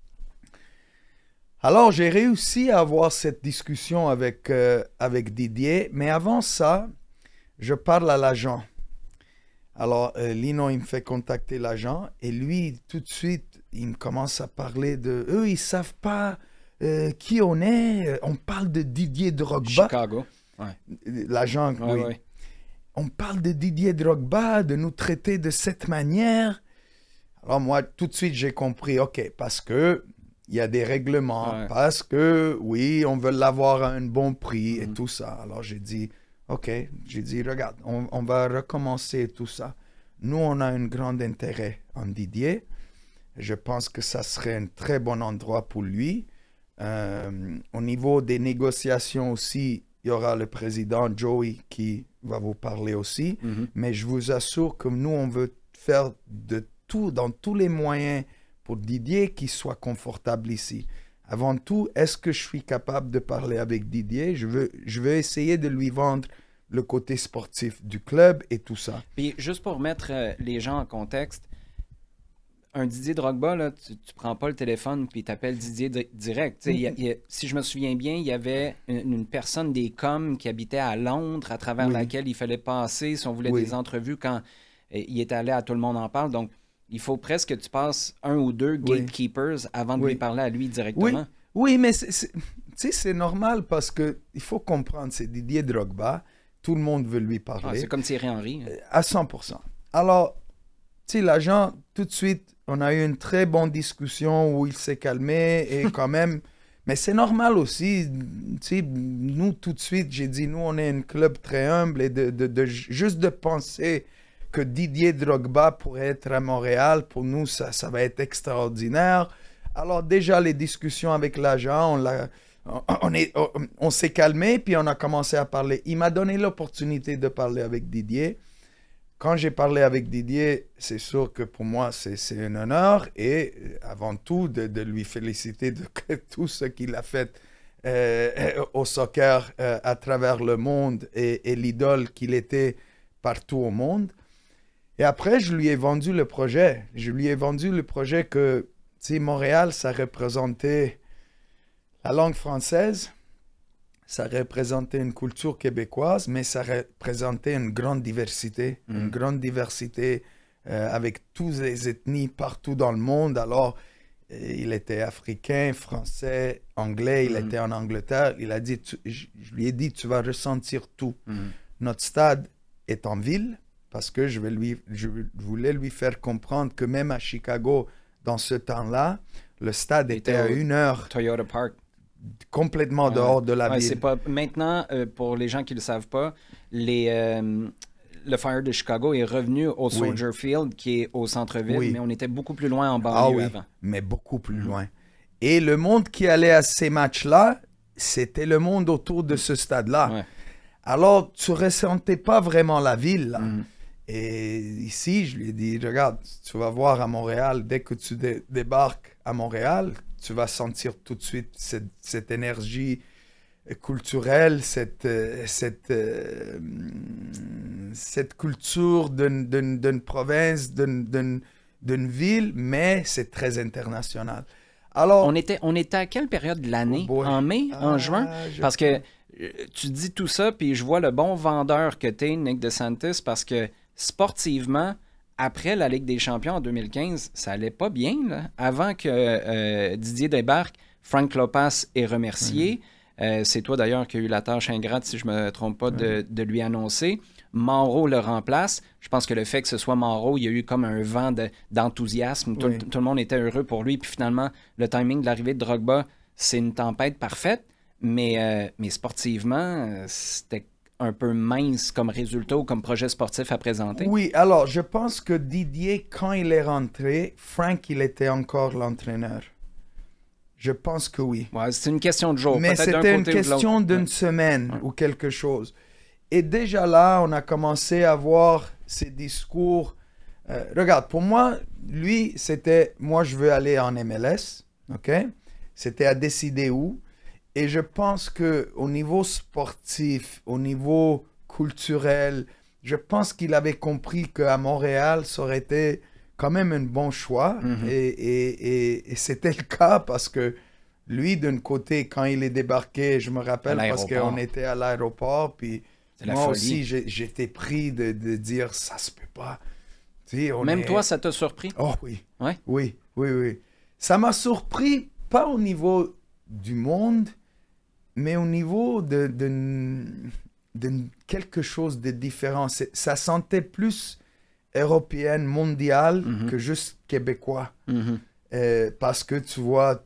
Speaker 2: Alors, j'ai réussi à avoir cette discussion avec, euh, avec Didier, mais avant ça, je parle à l'agent. Alors, euh, Lino, il me fait contacter l'agent et lui, tout de suite, il me commence à parler de... Eux, ils ne savent pas euh, qui on est. On parle de Didier Drogba.
Speaker 1: Chicago, ouais.
Speaker 2: L'agent,
Speaker 1: ouais,
Speaker 2: oui.
Speaker 1: Ouais.
Speaker 2: On parle de Didier Drogba, de nous traiter de cette manière. Alors, moi, tout de suite, j'ai compris, OK, parce que il y a des règlements, ouais. parce que, oui, on veut l'avoir à un bon prix mm-hmm. et tout ça. Alors, j'ai dit... OK, j'ai dit, regarde, on, on va recommencer tout ça. Nous, on a un grand intérêt en Didier. Je pense que ça serait un très bon endroit pour lui. Euh, au niveau des négociations aussi, il y aura le président Joey qui va vous parler aussi. Mm-hmm. Mais je vous assure que nous, on veut faire de tout, dans tous les moyens pour Didier qu'il soit confortable ici. Avant tout, est-ce que je suis capable de parler avec Didier? Je veux, je veux essayer de lui vendre le côté sportif du club et tout ça.
Speaker 1: Puis juste pour mettre euh, les gens en contexte, un Didier Drogba, là, tu ne prends pas le téléphone puis tu appelles Didier di- direct. Mm-hmm. Y a, y a, si je me souviens bien, il y avait une, une personne des coms qui habitait à Londres à travers oui. laquelle il fallait passer si on voulait oui. des entrevues quand euh, il est allé à Tout le monde en parle. Donc, il faut presque que tu passes un ou deux gatekeepers oui. avant de oui. lui parler à lui directement.
Speaker 2: Oui, oui mais c'est, c'est, c'est normal parce qu'il faut comprendre, c'est Didier Drogba, tout le monde veut lui parler.
Speaker 1: Ah, c'est comme Thierry Henry. Hein.
Speaker 2: À cent pour cent. Alors, tu sais, l'agent, tout de suite, on a eu une très bonne discussion où il s'est calmé et quand même... Mais c'est normal aussi, tu sais, nous, tout de suite, j'ai dit, nous, on est un club très humble et de, de, de, juste de penser... que Didier Drogba pourrait être à Montréal, pour nous, ça, ça va être extraordinaire. Alors déjà, les discussions avec l'agent, on, l'a, on, est, on, on s'est calmé, puis on a commencé à parler. Il m'a donné l'opportunité de parler avec Didier. Quand j'ai parlé avec Didier, c'est sûr que pour moi, c'est, c'est un honneur. Et avant tout, de, de lui féliciter de tout ce qu'il a fait euh, au soccer euh, à travers le monde et, et l'idole qu'il était partout au monde. Et après, je lui ai vendu le projet. Je lui ai vendu le projet que, tu sais, Montréal, ça représentait la langue française, ça représentait une culture québécoise, mais ça représentait une grande diversité, mmh. une grande diversité euh, avec toutes les ethnies partout dans le monde. Alors, euh, il était africain, français, anglais, il mmh. était en Angleterre. Il a dit, tu, je, je lui ai dit, tu vas ressentir tout. Mmh. Notre stade est en ville. Parce que je, vais lui, je voulais lui faire comprendre que même à Chicago, dans ce temps-là, le stade était, était à une heure.
Speaker 1: Toyota Park.
Speaker 2: Complètement ouais. dehors de la
Speaker 1: ouais,
Speaker 2: ville.
Speaker 1: C'est pas... Maintenant, euh, pour les gens qui ne le savent pas, les, euh, le Fire de Chicago est revenu au Soldier oui. Field, qui est au centre-ville, oui. mais on était beaucoup plus loin en banlieue ah, oui, avant.
Speaker 2: Mais beaucoup plus mm-hmm. loin. Et le monde qui allait à ces matchs-là, c'était le monde autour de ce stade-là. Ouais. Alors, tu ne ressentais pas vraiment la ville, là. Mm-hmm. Et ici, je lui ai dit, regarde, tu vas voir à Montréal, dès que tu dé- débarques à Montréal, tu vas sentir tout de suite cette, cette énergie culturelle, cette, euh, cette, euh, cette culture d'une, d'une, d'une province, d'une, d'une, d'une ville, mais c'est très international. Alors,
Speaker 1: on était, on était à quelle période de l'année? Oh en mai? Ah, en juin? Parce que tu dis tout ça, puis je vois le bon vendeur que t'es, Nick DeSantis, parce que sportivement, après la Ligue des champions en deux mille quinze, ça allait pas bien. Là. Avant que euh, Didier débarque, Frank Lopas est remercié. Mmh. Euh, c'est toi d'ailleurs qui as eu la tâche ingrate, si je ne me trompe pas, de, de lui annoncer. Monroe le remplace. Je pense que le fait que ce soit Monroe, il y a eu comme un vent de, d'enthousiasme. Tout, oui. tout le monde était heureux pour lui. Puis finalement, le timing de l'arrivée de Drogba, c'est une tempête parfaite. Mais, euh, mais sportivement, c'était un peu mince comme résultat ou comme projet sportif à présenter.
Speaker 2: Oui, alors je pense que Didier, quand il est rentré, Frank, il était encore l'entraîneur. Je pense que oui.
Speaker 1: Ouais, c'est une question de jour.
Speaker 2: Mais
Speaker 1: peut-être
Speaker 2: c'était
Speaker 1: d'un
Speaker 2: une
Speaker 1: côté
Speaker 2: question
Speaker 1: ou
Speaker 2: d'une
Speaker 1: ouais.
Speaker 2: semaine
Speaker 1: ouais.
Speaker 2: ou quelque chose. Et déjà là, on a commencé à voir ces discours. Euh, regarde, pour moi, lui, c'était « moi, je veux aller en M L S ». OK? C'était à décider où. Et je pense qu'au niveau sportif, au niveau culturel, je pense qu'il avait compris qu'à Montréal, ça aurait été quand même un bon choix.
Speaker 1: Mm-hmm.
Speaker 2: Et, et, et, et c'était le cas parce que lui, d'un côté, quand il est débarqué, je me rappelle parce qu'on était à l'aéroport, puis moi aussi, j'étais pris de, de dire « ça se peut pas ».
Speaker 1: Même
Speaker 2: est...
Speaker 1: toi, ça t'a surpris?
Speaker 2: Oh oui.
Speaker 1: Ouais?
Speaker 2: Oui, oui, oui. Ça m'a surpris, pas au niveau du monde, mais au niveau de, de, de quelque chose de différent. Ça sentait plus européenne, mondiale, mm-hmm. que juste québécois.
Speaker 1: Mm-hmm.
Speaker 2: Euh, parce que tu vois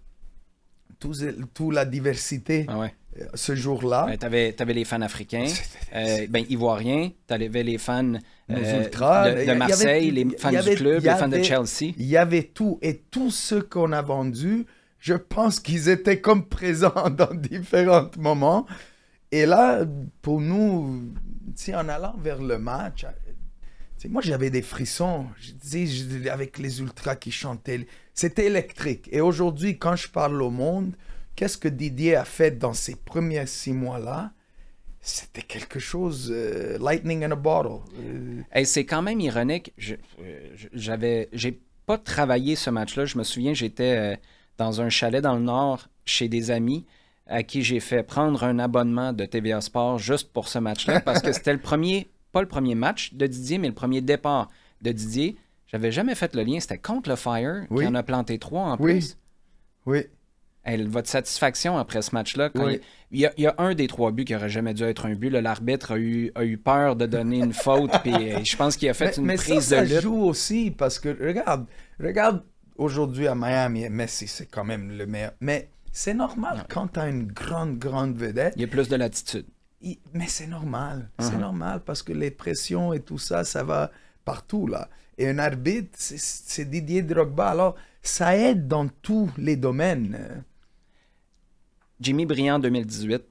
Speaker 2: toute tout la diversité
Speaker 1: ah ouais.
Speaker 2: euh, ce jour-là.
Speaker 1: Ouais, tu avais les fans africains, euh, ben, ivoiriens, tu avais les fans euh,
Speaker 2: ultras,
Speaker 1: de, de Marseille, avait, les fans avait, du club, les fans avait, de Chelsea.
Speaker 2: Il y avait tout. Et tous ceux qu'on a vendus, je pense qu'ils étaient comme présents dans différents moments. Et là, pour nous, en allant vers le match, moi, j'avais des frissons. Je disais, avec les ultras qui chantaient, c'était électrique. Et aujourd'hui, quand je parle au monde, qu'est-ce que Didier a fait dans ces premiers six mois-là? C'était quelque chose, uh, lightning in a bottle.
Speaker 1: Uh... Hey, c'est quand même ironique. Je, j'avais, j'ai pas travaillé ce match-là. Je me souviens, j'étais euh, dans un chalet dans le Nord chez des amis à qui j'ai fait prendre un abonnement de T V A Sport juste pour ce match-là parce que c'était le premier, pas le premier match de Didier, mais le premier départ de Didier. J'avais jamais fait le lien. C'était contre le Fire oui. qui en a planté trois en
Speaker 2: oui.
Speaker 1: plus.
Speaker 2: Oui.
Speaker 1: Hey, votre satisfaction après ce match-là, quand
Speaker 2: oui.
Speaker 1: il, y a, il y a un des trois buts qui n'aurait jamais dû être un but. L'arbitre a eu, a eu peur de donner une faute, puis je pense qu'il a fait
Speaker 2: mais,
Speaker 1: une
Speaker 2: mais
Speaker 1: prise
Speaker 2: ça,
Speaker 1: de lutte.
Speaker 2: Ça joue aussi, parce que, regarde, regarde aujourd'hui à Miami, Messi, c'est quand même le meilleur. Mais c'est normal ouais. quand tu as une grande, grande vedette.
Speaker 1: Il y a plus de latitude.
Speaker 2: Il, mais c'est normal,
Speaker 1: uh-huh.
Speaker 2: c'est normal, parce que les pressions et tout ça, ça va partout, là. Et un arbitre, c'est Didier Drogba. Alors, ça aide dans tous les domaines.
Speaker 1: Jimmy Briand deux mille dix-huit.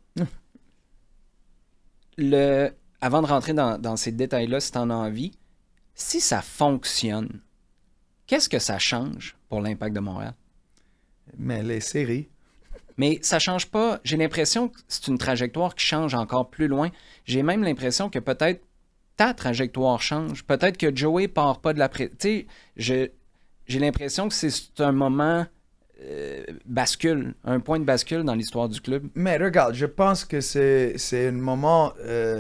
Speaker 1: Le, avant de rentrer dans, dans ces détails-là, si tu en as envie, si ça fonctionne, qu'est-ce que ça change pour l'Impact de Montréal?
Speaker 2: Mais les séries.
Speaker 1: Mais ça change pas. J'ai l'impression que c'est une trajectoire qui change encore plus loin. J'ai même l'impression que peut-être ta trajectoire change. Peut-être que Joey part pas de la... Pré... Tu sais, j'ai l'impression que c'est un moment... Euh, bascule, un point de bascule dans l'histoire du club.
Speaker 2: Mais regarde, je pense que c'est un moment,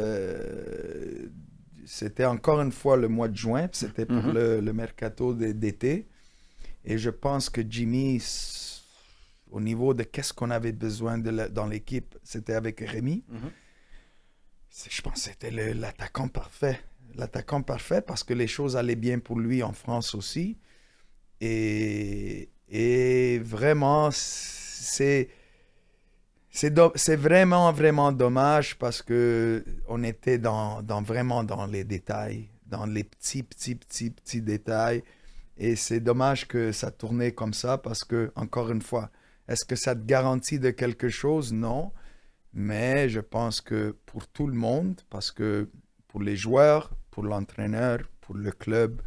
Speaker 2: euh, c'était encore une fois le mois de juin, c'était pour mm-hmm. le, le mercato d'été, et je pense que Jimmy, au niveau de qu'est-ce qu'on avait besoin de la, dans l'équipe, c'était avec Rémi. Mm-hmm. Je pense que c'était l'attaquant parfait, l'attaquant parfait parce que les choses allaient bien pour lui en France aussi, et Et vraiment, c'est c'est vraiment, vraiment dommage parce qu'on était dans, dans, vraiment dans les détails, dans les petits, petits, petits, petits détails. Et c'est dommage que ça tournait comme ça parce que, encore une fois, est-ce que ça te garantit de quelque chose? Non. Mais je pense que pour tout le monde, parce que pour les joueurs, pour l'entraîneur, pour le club,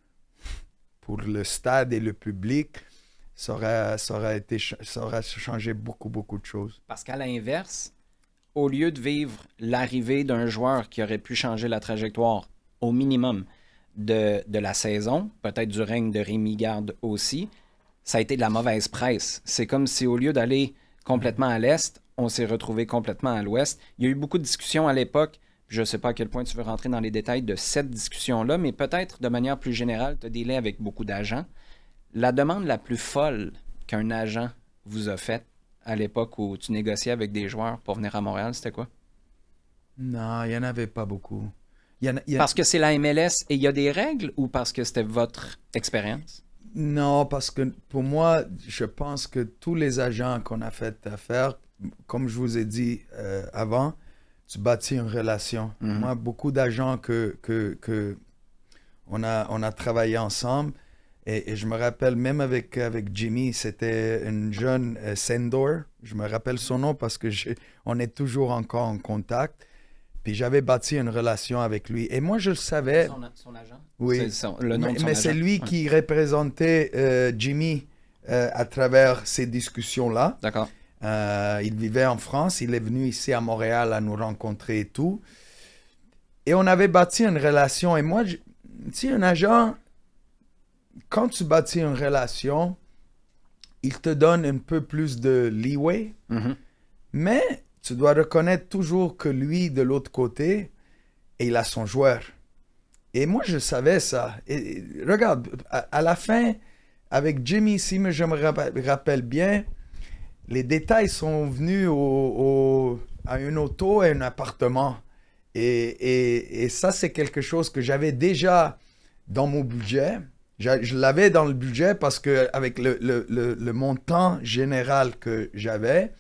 Speaker 2: pour le stade et le public, Ça aurait, ça, aurait été, ça aurait changé beaucoup, beaucoup de choses.
Speaker 1: Parce qu'à l'inverse, au lieu de vivre l'arrivée d'un joueur qui aurait pu changer la trajectoire au minimum de, de la saison, peut-être du règne de Rémi Garde aussi, ça a été de la mauvaise presse. C'est comme si au lieu d'aller complètement à l'est, on s'est retrouvé complètement à l'ouest. Il y a eu beaucoup de discussions à l'époque. Je ne sais pas à quel point tu veux rentrer dans les détails de cette discussion-là, mais peut-être de manière plus générale, tu as des liens avec beaucoup d'agents. La demande la plus folle qu'un agent vous a faite à l'époque où tu négociais avec des joueurs pour venir à Montréal, c'était quoi?
Speaker 2: Non, il n'y en avait pas beaucoup. Il y en a, il y a...
Speaker 1: Parce que c'est la M L S et il y a des règles ou parce que c'était votre expérience?
Speaker 2: Non, parce que pour moi, je pense que tous les agents qu'on a fait affaire, comme je vous ai dit euh, avant, tu bâtis une relation. Mm-hmm. Moi, beaucoup d'agents que, que, que on a, on a travaillé ensemble, Et, et je me rappelle, même avec, avec Jimmy, c'était une jeune euh, Sendor. Je me rappelle son nom parce que je, on est toujours encore en contact. puis j'avais bâti une relation avec lui. Et moi, je le savais.
Speaker 1: Son, son agent?
Speaker 2: Oui.
Speaker 1: C'est son, le nom
Speaker 2: mais
Speaker 1: de son
Speaker 2: mais
Speaker 1: agent.
Speaker 2: c'est lui
Speaker 1: Ouais.
Speaker 2: qui représentait euh, Jimmy euh, à travers ces discussions-là.
Speaker 1: D'accord.
Speaker 2: Euh, il vivait en France, il est venu ici à Montréal à nous rencontrer et tout. Et on avait bâti une relation. Et moi, je- tu sais, un agent, quand tu bâtis une relation, il te donne un peu plus de leeway,
Speaker 1: Mhm.
Speaker 2: mais tu dois reconnaître toujours que lui, de l'autre côté, il a son joueur. Et moi, je savais ça. Et, et regarde, à, à la fin, avec Jimmy, si je me rapp- rappelle bien, les détails sont venus au, au- à une auto et un appartement. Et, et- et ça, c'est quelque chose que j'avais déjà dans mon budget. Je, je l'avais dans le budget parce qu'avec le, le, le, le montant général que j'avais,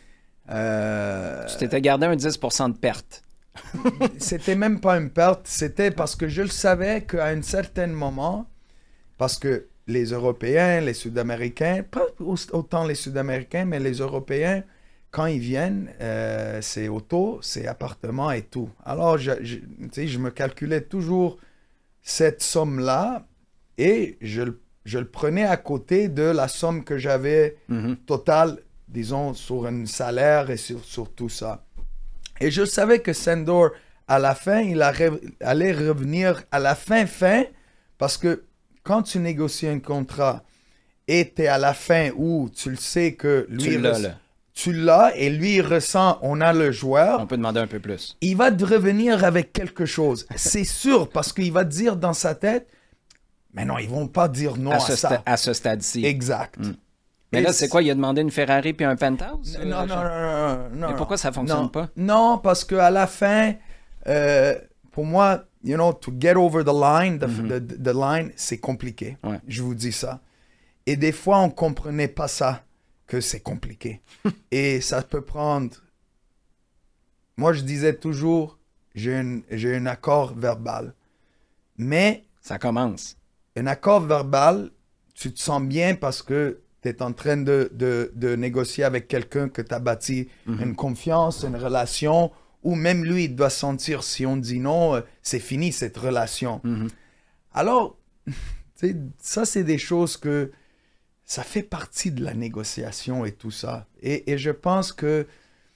Speaker 2: euh,
Speaker 1: Tu t'étais gardé un dix pour cent de perte.
Speaker 2: c'était même pas une perte, c'était parce que je le savais qu'à un certain moment, parce que les Européens, les Sud-Américains, pas autant les Sud-Américains, mais les Européens, quand ils viennent, euh, c'est auto, c'est appartement et tout. Alors, je, je, tu sais, je me calculais toujours cette somme-là et je, le- je le prenais à côté de la somme que j'avais
Speaker 1: Mhm.
Speaker 2: totale, disons, sur un salaire et sur, sur tout ça. Et je savais que Sandor, à la fin, il arri- allait revenir à la fin, fin, parce que quand tu négocies un contrat et tu es à la fin où tu le sais que lui,
Speaker 1: Tu l'as,
Speaker 2: res-
Speaker 1: là.
Speaker 2: tu l'as et lui il ressent, on a le joueur,
Speaker 1: On peut demander un peu plus.
Speaker 2: il va te revenir avec quelque chose. C'est sûr, parce qu'il va te dire dans sa tête, mais non, ils vont pas dire non
Speaker 1: À
Speaker 2: à,
Speaker 1: ce,
Speaker 2: ça.
Speaker 1: sta- à ce stade-ci.
Speaker 2: Exact.
Speaker 1: Mm. Mais
Speaker 2: Et
Speaker 1: là, c'est quoi? Il a demandé une Ferrari puis un penthouse?
Speaker 2: Non, non, non, non, non.
Speaker 1: Mais
Speaker 2: non.
Speaker 1: pourquoi ça fonctionne
Speaker 2: Non.
Speaker 1: pas?
Speaker 2: Non, parce qu'à la fin, euh, pour moi, you know, to get over the line, the,
Speaker 1: Mhm.
Speaker 2: the- the line, c'est compliqué.
Speaker 1: Ouais.
Speaker 2: Je vous dis ça. Et des fois, on comprenait pas ça, que c'est compliqué. Et ça peut prendre... Moi, je disais toujours, j'ai un, j'ai un accord verbal. Mais
Speaker 1: Ça commence.
Speaker 2: un accord verbal, tu te sens bien parce que tu es en train de, de, de négocier avec quelqu'un que tu as bâti
Speaker 1: Mhm.
Speaker 2: une confiance, une relation, ou même lui, il doit sentir si on dit non, euh, c'est fini cette relation.
Speaker 1: Mhm.
Speaker 2: Alors, tu sais, ça, c'est des choses que ça fait partie de la négociation et tout ça. Et, et je pense que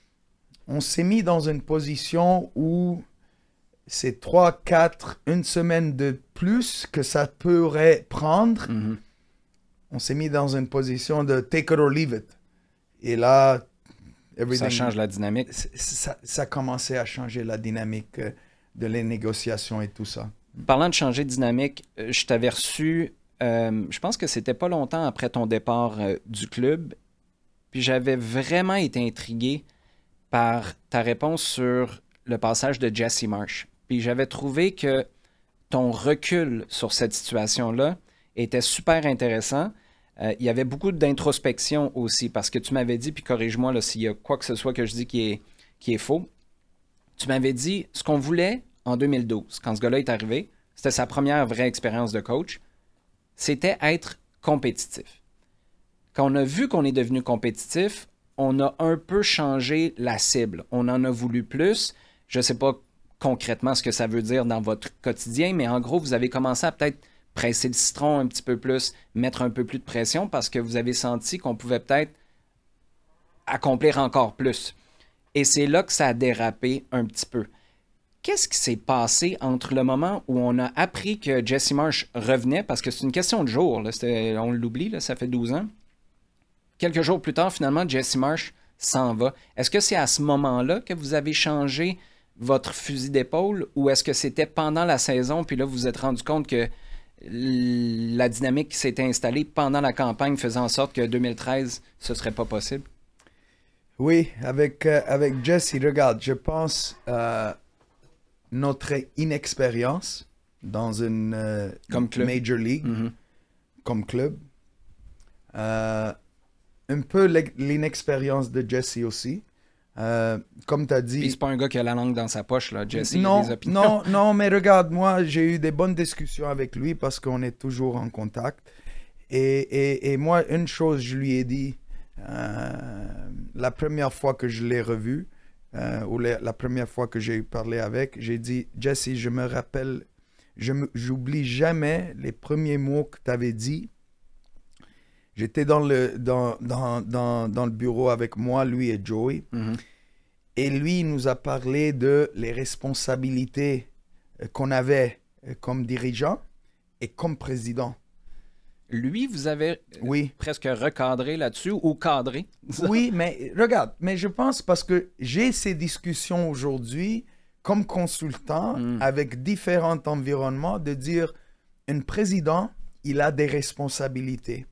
Speaker 2: on s'est mis dans une position où c'est trois, quatre, une semaine de plus que ça pourrait prendre.
Speaker 1: Mhm.
Speaker 2: On s'est mis dans une position de take it or leave it. Et là, everything,
Speaker 1: Ça change la dynamique.
Speaker 2: c- ça, ça commençait à changer la dynamique euh, de les négociations et tout ça.
Speaker 1: Parlant de changer de dynamique, euh, je t'avais reçu, euh, je pense que c'était pas longtemps après ton départ euh, du club, puis j'avais vraiment été intrigué par ta réponse sur le passage de Jesse Marsh. Puis j'avais trouvé que ton recul sur cette situation-là était super intéressant. Euh, il y avait beaucoup d'introspection aussi, parce que tu m'avais dit, puis corrige-moi là, s'il y a quoi que ce soit que je dis qui est, qui est faux, tu m'avais dit ce qu'on voulait en deux mille douze, quand ce gars-là est arrivé, c'était sa première vraie expérience de coach, c'était être compétitif. Quand on a vu qu'on est devenu compétitif, on a un peu changé la cible. On en a voulu plus. Je ne sais pas concrètement ce que ça veut dire dans votre quotidien, mais en gros, vous avez commencé à peut-être presser le citron un petit peu plus, mettre un peu plus de pression parce que vous avez senti qu'on pouvait peut-être accomplir encore plus. Et c'est là que ça a dérapé un petit peu. Qu'est-ce qui s'est passé entre le moment où on a appris que Jesse Marsh revenait, parce que c'est une question de jours, là, c'était- on l'oublie, là, ça fait douze ans. Quelques jours plus tard, finalement, Jesse Marsh s'en va. Est-ce que c'est à ce moment-là que vous avez changé votre fusil d'épaule ou est-ce que c'était pendant la saison, puis là, vous vous êtes rendu compte que l- la dynamique qui s'était installée pendant la campagne faisait en sorte que deux mille treize, ce serait pas possible?
Speaker 2: Oui, avec, euh, avec Jesse, regarde, je pense euh, notre inexpérience dans une euh,
Speaker 1: Comme club.
Speaker 2: Major League,
Speaker 1: Mhm.
Speaker 2: comme club, euh, un peu l'e- l'inexpérience de Jesse aussi. Euh, comme tu as dit...
Speaker 1: Puis c'est pas un gars qui a la langue dans sa poche, là. Jesse, il a
Speaker 2: non,
Speaker 1: des opinions.
Speaker 2: non, non, mais regarde, moi, j'ai eu des bonnes discussions avec lui parce qu'on est toujours en contact. Et, et, et moi, une chose, je lui ai dit, euh, la première fois que je l'ai revu, euh, ou la, la première fois que j'ai parlé avec, j'ai dit, Jesse, je me rappelle, je me, j'oublie jamais les premiers mots que tu avais dit. J'étais dans le, dans, dans, dans, dans le bureau avec moi, lui et Joey.
Speaker 1: Mm-hmm.
Speaker 2: Et lui, il nous a parlé de les responsabilités qu'on avait comme dirigeant et comme président.
Speaker 1: Lui, vous avez
Speaker 2: Oui.
Speaker 1: presque recadré là-dessus ou cadré.
Speaker 2: Oui, mais regarde, mais je pense parce que j'ai ces discussions aujourd'hui comme consultant
Speaker 1: Mm.
Speaker 2: avec différents environnements de dire un président, il a des responsabilités.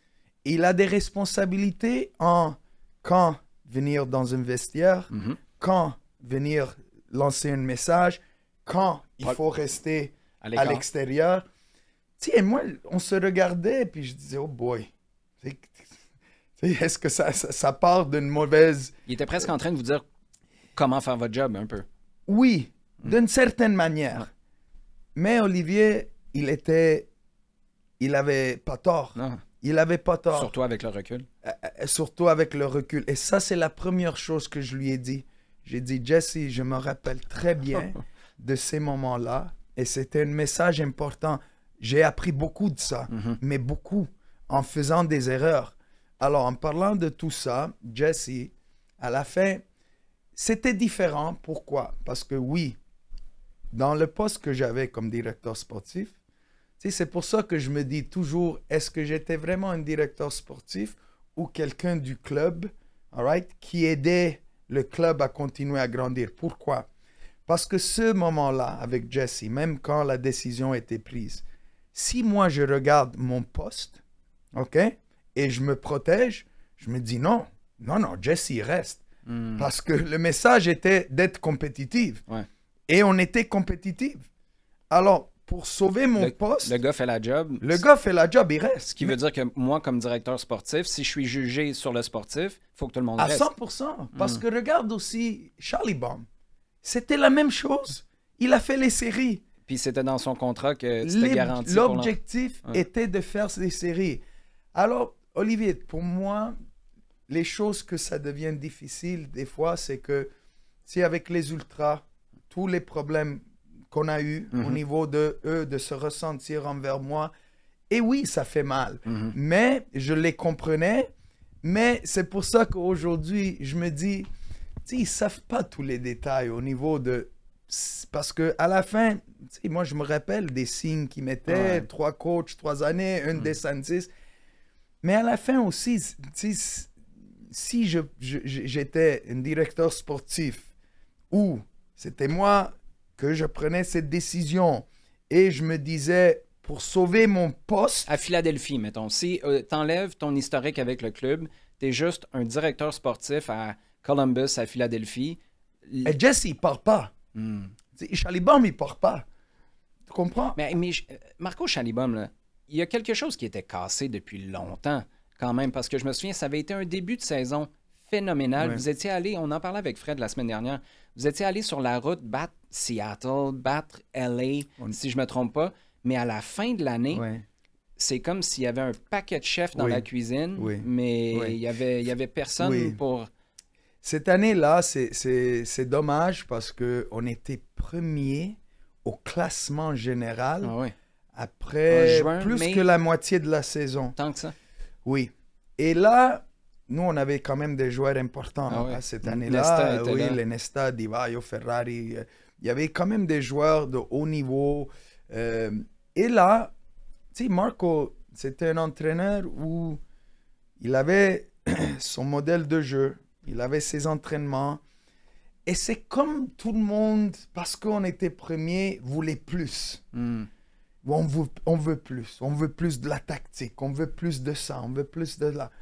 Speaker 2: Il a des responsabilités en quand venir dans un vestiaire,
Speaker 1: Mhm.
Speaker 2: quand venir lancer un message, quand il
Speaker 1: Pas-
Speaker 2: faut rester
Speaker 1: À
Speaker 2: à
Speaker 1: l'écart.
Speaker 2: l'extérieur. Tu sais, moi, on se regardait, puis je disais, oh boy, tu sais, tu sais, est-ce que ça, ça, ça part d'une mauvaise...
Speaker 1: Il était presque en train de vous dire comment faire votre job, un peu.
Speaker 2: Oui, d'une certaine manière.
Speaker 1: Ouais.
Speaker 2: Mais Olivier, il était... Il avait pas tort.
Speaker 1: Non,
Speaker 2: Il avait pas tort.
Speaker 1: surtout avec le recul.
Speaker 2: Euh, euh, surtout avec le recul. Et ça, c'est la première chose que je lui ai dit. J'ai dit, Jesse, je me rappelle très bien de ces moments-là. Et c'était un message important. J'ai appris beaucoup de ça,
Speaker 1: Mhm.
Speaker 2: mais beaucoup, en faisant des erreurs. Alors, en parlant de tout ça, Jesse, à la fin, c'était différent. Pourquoi? Parce que oui, dans le poste que j'avais comme directeur sportif, tu sais, c'est pour ça que je me dis toujours, est-ce que j'étais vraiment un directeur sportif ou quelqu'un du club, all right, qui aidait le club à continuer à grandir? Pourquoi? Parce que ce moment-là, avec Jesse, même quand la décision était prise, si moi je regarde mon poste, OK, et je me protège, je me dis non, non, non, Jesse reste.
Speaker 1: Mm.
Speaker 2: Parce que le message était d'être compétitif.
Speaker 1: Ouais.
Speaker 2: Et on était compétitif. Alors, pour sauver mon
Speaker 1: Le,
Speaker 2: poste,
Speaker 1: le gars fait la job.
Speaker 2: le gars fait la job, il reste.
Speaker 1: Ce qui veut dire que moi, comme directeur sportif, si je suis jugé sur le sportif, il faut que tout le monde
Speaker 2: À
Speaker 1: reste.
Speaker 2: cent pour cent. Parce
Speaker 1: Mm.
Speaker 2: que regarde aussi Charlie Baum. C'était la même chose. Il a fait les séries.
Speaker 1: Puis c'était dans son contrat que c'était
Speaker 2: L'ib-
Speaker 1: garanti pour l'an-
Speaker 2: L'objectif
Speaker 1: Ouais.
Speaker 2: était de faire des séries. Alors, Olivier, pour moi, les choses que ça devient difficile des fois, c'est que si avec les Ultras, tous les problèmes qu'on a eus au
Speaker 1: Mhm.
Speaker 2: niveau de eux, de se ressentir envers moi, et oui, ça fait mal.
Speaker 1: Mhm.
Speaker 2: Mais je les comprenais. Mais c'est pour ça qu'aujourd'hui, je me dis, tu sais, ils ne savent pas tous les détails au niveau de... Parce qu'à la fin, tu sais, moi, je me rappelle des signes qu'ils mettaient,
Speaker 1: Ouais.
Speaker 2: trois coachs, trois années, un
Speaker 1: Mm.
Speaker 2: DeSantis. Mais à la fin aussi, tu sais, si je, je- je- j'étais un directeur sportif où c'était moi que je prenais cette décision et je me disais, pour sauver mon poste,
Speaker 1: À Philadelphie, mettons. Si euh, t'enlèves ton historique avec le club, t'es juste un directeur sportif à Columbus, à Philadelphie. L-
Speaker 2: et Jesse, il part pas.
Speaker 1: Hmm.
Speaker 2: Tu sais, Charlie Baum, il part pas. Tu comprends?
Speaker 1: Mais, mais je- euh, Marco Chalibom, là, il y a quelque chose qui était cassé depuis longtemps, quand même, parce que je me souviens, ça avait été un début de saison phénoménal.
Speaker 2: Ouais.
Speaker 1: Vous étiez allé, on en parlait avec Fred la semaine dernière, vous étiez allé sur la route battre Seattle, battre L A,
Speaker 2: On-
Speaker 1: si je me trompe pas, mais à la fin de l'année,
Speaker 2: Ouais.
Speaker 1: c'est comme s'il y avait un paquet de chefs dans
Speaker 2: Oui.
Speaker 1: la cuisine,
Speaker 2: Oui.
Speaker 1: mais
Speaker 2: Oui.
Speaker 1: il y avait, il y avait personne
Speaker 2: Oui.
Speaker 1: pour...
Speaker 2: Cette année-là, c'est, c'est, c'est dommage parce qu'on était premier au classement général
Speaker 1: Ah oui,
Speaker 2: après
Speaker 1: En juin,
Speaker 2: plus
Speaker 1: mai.
Speaker 2: que la moitié de la saison.
Speaker 1: tant que ça.
Speaker 2: Oui. Et là, nous, on avait quand même des joueurs importants
Speaker 1: Ah
Speaker 2: hein,
Speaker 1: oui.
Speaker 2: à cette
Speaker 1: Nesta
Speaker 2: année-là.
Speaker 1: était
Speaker 2: Oui,
Speaker 1: là.
Speaker 2: les Nesta, Di Vaio, Ferrari. euh, Il y avait quand même des joueurs de haut niveau. Euh, et là, tu sais, Marco, c'était un entraîneur où il avait son modèle de jeu, il avait ses entraînements. Et c'est comme tout le monde, parce qu'on était premier, voulait plus.
Speaker 1: Hmm.
Speaker 2: On veut, on veut plus. On veut plus de la tactique. On veut plus de ça. On veut plus de là.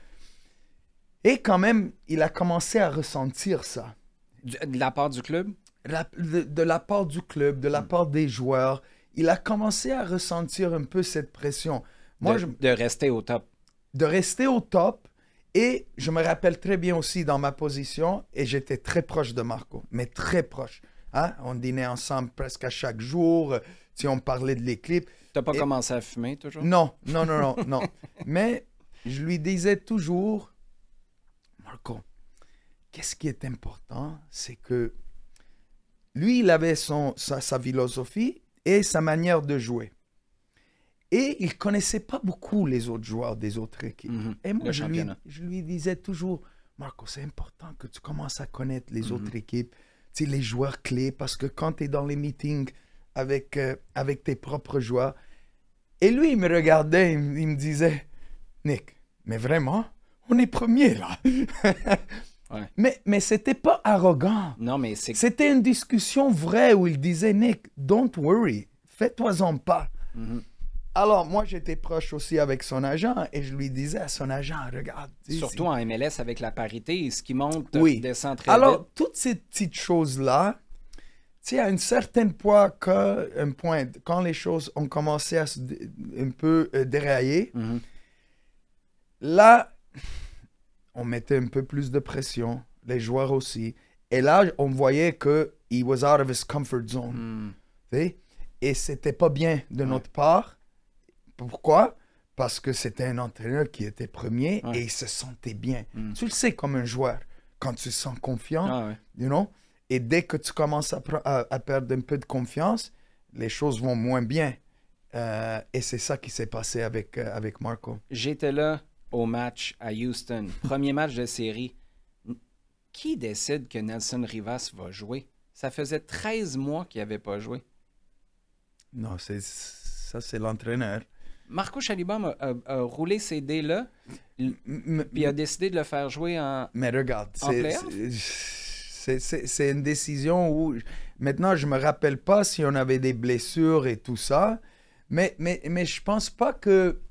Speaker 2: Et quand même, il a commencé à ressentir ça.
Speaker 1: Du- De la part du club?
Speaker 2: La- de, de la part du club, de la part des joueurs, il a commencé à ressentir un peu cette pression. Moi,
Speaker 1: de,
Speaker 2: je,
Speaker 1: de rester au top.
Speaker 2: de rester au top. Et je me rappelle très bien aussi dans ma position, et j'étais très proche de Marco, mais très proche. Hein? On dînait ensemble presque à chaque jour. Si on parlait de l'équipe.
Speaker 1: T'as pas
Speaker 2: Et-
Speaker 1: commencé à fumer, toujours?
Speaker 2: Non, non, non, non, non. Mais je lui disais toujours, Marco, qu'est-ce qui est important, c'est que lui, il avait son, sa, sa philosophie et sa manière de jouer. Et il ne connaissait pas beaucoup les autres joueurs des autres équipes.
Speaker 1: Mm-hmm.
Speaker 2: Et moi,
Speaker 1: Le
Speaker 2: je lui,
Speaker 1: championnat.
Speaker 2: je lui disais toujours, Marco, c'est important que tu commences à connaître les
Speaker 1: Mm-hmm.
Speaker 2: autres équipes, tu sais, les joueurs clés, parce que quand tu es dans les meetings avec, euh, avec tes propres joueurs, et lui, il me regardait, il, me- il me disait, Nick, mais vraiment, on est premier là.
Speaker 1: Ouais.
Speaker 2: Mais, mais c'était pas arrogant.
Speaker 1: Non, mais c'est...
Speaker 2: C'était une discussion vraie où il disait, Nick, don't worry, fais-toi-en pas.
Speaker 1: Mhm.
Speaker 2: Alors, moi, j'étais proche aussi avec son agent et je lui disais à son agent, regarde. tu sais,
Speaker 1: Surtout en M L S avec la parité, ce qui monte
Speaker 2: Oui.
Speaker 1: descend très
Speaker 2: Alors,
Speaker 1: vite.
Speaker 2: toutes ces petites choses-là, tu sais, à un certain point, quand, un point, quand les choses ont commencé à se dé- un peu euh, dérailler,
Speaker 1: Mhm.
Speaker 2: là, on mettait un peu plus de pression, les joueurs aussi. Et là, on voyait que he was out of his comfort zone.
Speaker 1: Mm.
Speaker 2: tu sais. Et c'était pas bien de notre part. Pourquoi? Parce que c'était un entraîneur qui était premier
Speaker 1: Ouais.
Speaker 2: et il se sentait bien.
Speaker 1: Mm.
Speaker 2: Tu le sais comme un joueur, quand tu te sens confiant,
Speaker 1: Ah ouais.
Speaker 2: you know? Et dès que tu commences à, pre- à- à perdre un peu de confiance, les choses vont moins bien. Euh, et c'est ça qui s'est passé avec, euh, avec Marco.
Speaker 1: J'étais là au match à Houston. Premier match de série. Qui décide que Nelson Rivas va jouer? Ça faisait treize mois qu'il n'avait pas joué.
Speaker 2: Non, c'est, ça, c'est l'entraîneur.
Speaker 1: Marco Chalibom a, a- a roulé ces dés-là, l-
Speaker 2: M-
Speaker 1: puis a décidé de le faire jouer en...
Speaker 2: Mais regarde,
Speaker 1: En
Speaker 2: c'est,
Speaker 1: playoff?
Speaker 2: c'est, c'est- c'est une décision où... Maintenant, je me rappelle pas si on avait des blessures et tout ça, mais, mais, mais je pense pas que...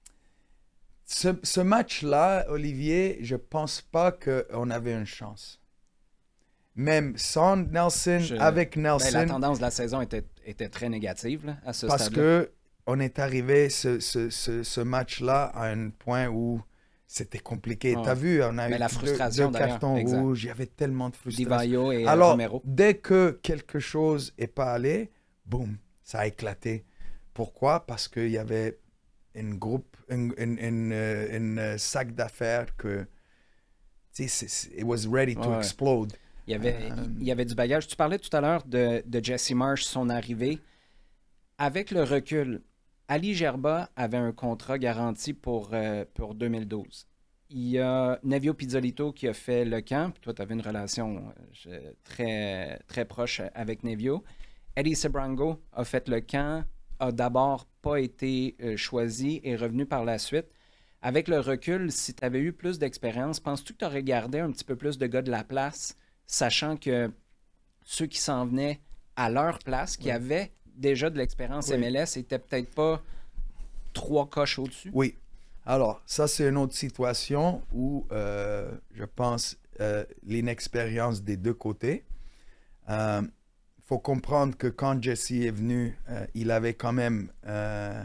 Speaker 2: Ce, ce match-là, Olivier, je pense pas qu'on avait une chance. Même sans Nelson,
Speaker 1: Je-
Speaker 2: avec
Speaker 1: Ben,
Speaker 2: Nelson,
Speaker 1: la tendance de la saison était, était très négative là, à ce
Speaker 2: parce
Speaker 1: stade-là.
Speaker 2: que on est arrivé ce, ce, ce, ce match-là à un point où c'était compliqué.
Speaker 1: Ouais.
Speaker 2: T'as vu, on a
Speaker 1: Mais
Speaker 2: eu
Speaker 1: la
Speaker 2: deux-
Speaker 1: frustration,
Speaker 2: deux,
Speaker 1: d'ailleurs,
Speaker 2: cartons
Speaker 1: exact.
Speaker 2: rouges, il y avait tellement de frustration.
Speaker 1: Divayo et euh,
Speaker 2: Alors,
Speaker 1: Romero.
Speaker 2: dès que quelque chose n'est pas allé, boum, ça a éclaté. Pourquoi? Parce qu'il y avait une groupe, une, une, une, euh, une, euh, sac d'affaires que, tu sais, c'est- c'est- it was ready to
Speaker 1: Ouais, ouais.
Speaker 2: explode.
Speaker 1: Il y, avait,
Speaker 2: Euh,
Speaker 1: il y avait du bagage. Tu parlais tout à l'heure de, de Jesse Marsh, son arrivée. Avec le recul, Ali Gerba avait un contrat garanti pour, euh, pour deux mille douze. Il y a Nevio Pizzolito qui a fait le camp. Puis toi, tu avais une relation euh, très, très proche avec Nevio. Eddie Sebrango a fait le camp, a d'abord pas été euh, choisi et revenu par la suite. Avec le recul, si tu avais eu plus d'expérience, penses-tu que tu aurais gardé un petit peu plus de gars de la place, sachant que ceux qui s'en venaient à leur place, qui
Speaker 2: Oui.
Speaker 1: avaient déjà de l'expérience
Speaker 2: Oui.
Speaker 1: M L S, n'étaient peut-être pas trois coches au-dessus?
Speaker 2: Oui. Alors, ça, c'est une autre situation où euh, je pense euh, l'inexpérience des deux côtés. Il faut comprendre que quand Jesse est venu, euh, il avait quand même euh,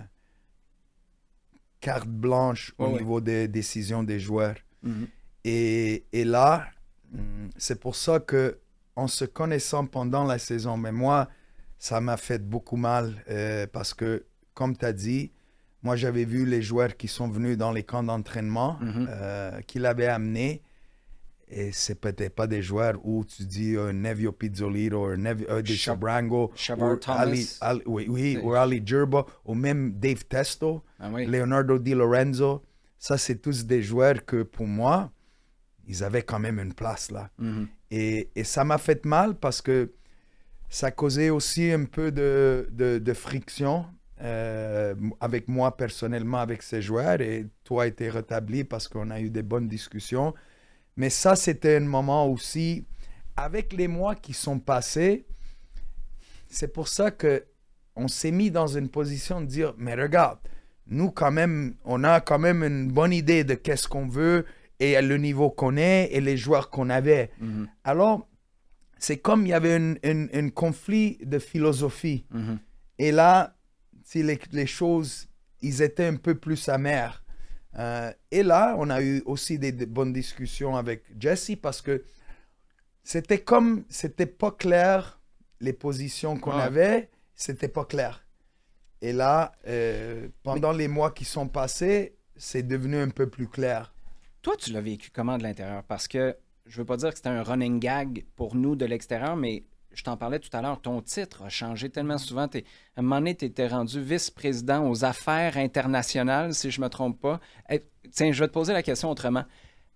Speaker 2: carte blanche au
Speaker 1: Ouais, ouais.
Speaker 2: niveau des décisions des joueurs.
Speaker 1: Mhm.
Speaker 2: Et, et là, hum, c'est pour ça que en se connaissant pendant la saison, mais moi, ça m'a fait beaucoup mal euh, parce que, comme tu as dit, moi, j'avais vu les joueurs qui sont venus dans les camps d'entraînement,
Speaker 1: Mhm.
Speaker 2: euh, qu'il avait amenés. Et c'est peut-être pas des joueurs où tu dis un Nevio Pizzolito, un Nevio, euh, des
Speaker 1: Shav-
Speaker 2: Sabrango,
Speaker 1: Shavar
Speaker 2: ou
Speaker 1: Thomas.
Speaker 2: Ali, Ali- oui, oui,
Speaker 1: C'est-
Speaker 2: ou Ali Gerba, ou même Dave Testo.
Speaker 1: Ah oui.
Speaker 2: Leonardo Di Lorenzo, ça, c'est tous des joueurs que, pour moi, ils avaient quand même une place là.
Speaker 1: Mhm.
Speaker 2: Et, et ça m'a fait mal parce que ça causait aussi un peu de, de, de friction euh, avec moi personnellement, avec ces joueurs. Et toi, a été rétabli parce qu'on a eu des bonnes discussions. Mais ça, c'était un moment aussi, avec les mois qui sont passés, c'est pour ça que on s'est mis dans une position de dire, mais regarde, nous quand même, on a quand même une bonne idée de qu'est-ce qu'on veut et le niveau qu'on est et les joueurs qu'on avait.
Speaker 1: Mhm.
Speaker 2: Alors, c'est comme il y avait un une, une conflit de philosophie.
Speaker 1: Mhm.
Speaker 2: Et là, si les, les choses, ils étaient un peu plus amères. Euh, et là, on a eu aussi des, des bonnes discussions avec Jesse parce que c'était comme, c'était pas clair les positions qu'on
Speaker 1: Ouais.
Speaker 2: avait, c'était pas clair. Et là, euh, pendant les mois qui sont passés, c'est devenu un peu plus clair.
Speaker 1: Toi, tu l'as vécu comment de l'intérieur? Parce que je veux pas dire que c'était un running gag pour nous de l'extérieur, mais je t'en parlais tout à l'heure, ton titre a changé tellement souvent. T'es, à un moment donné, tu étais rendu vice-président aux affaires internationales, si je ne me trompe pas. Eh, tiens, je vais te poser la question autrement.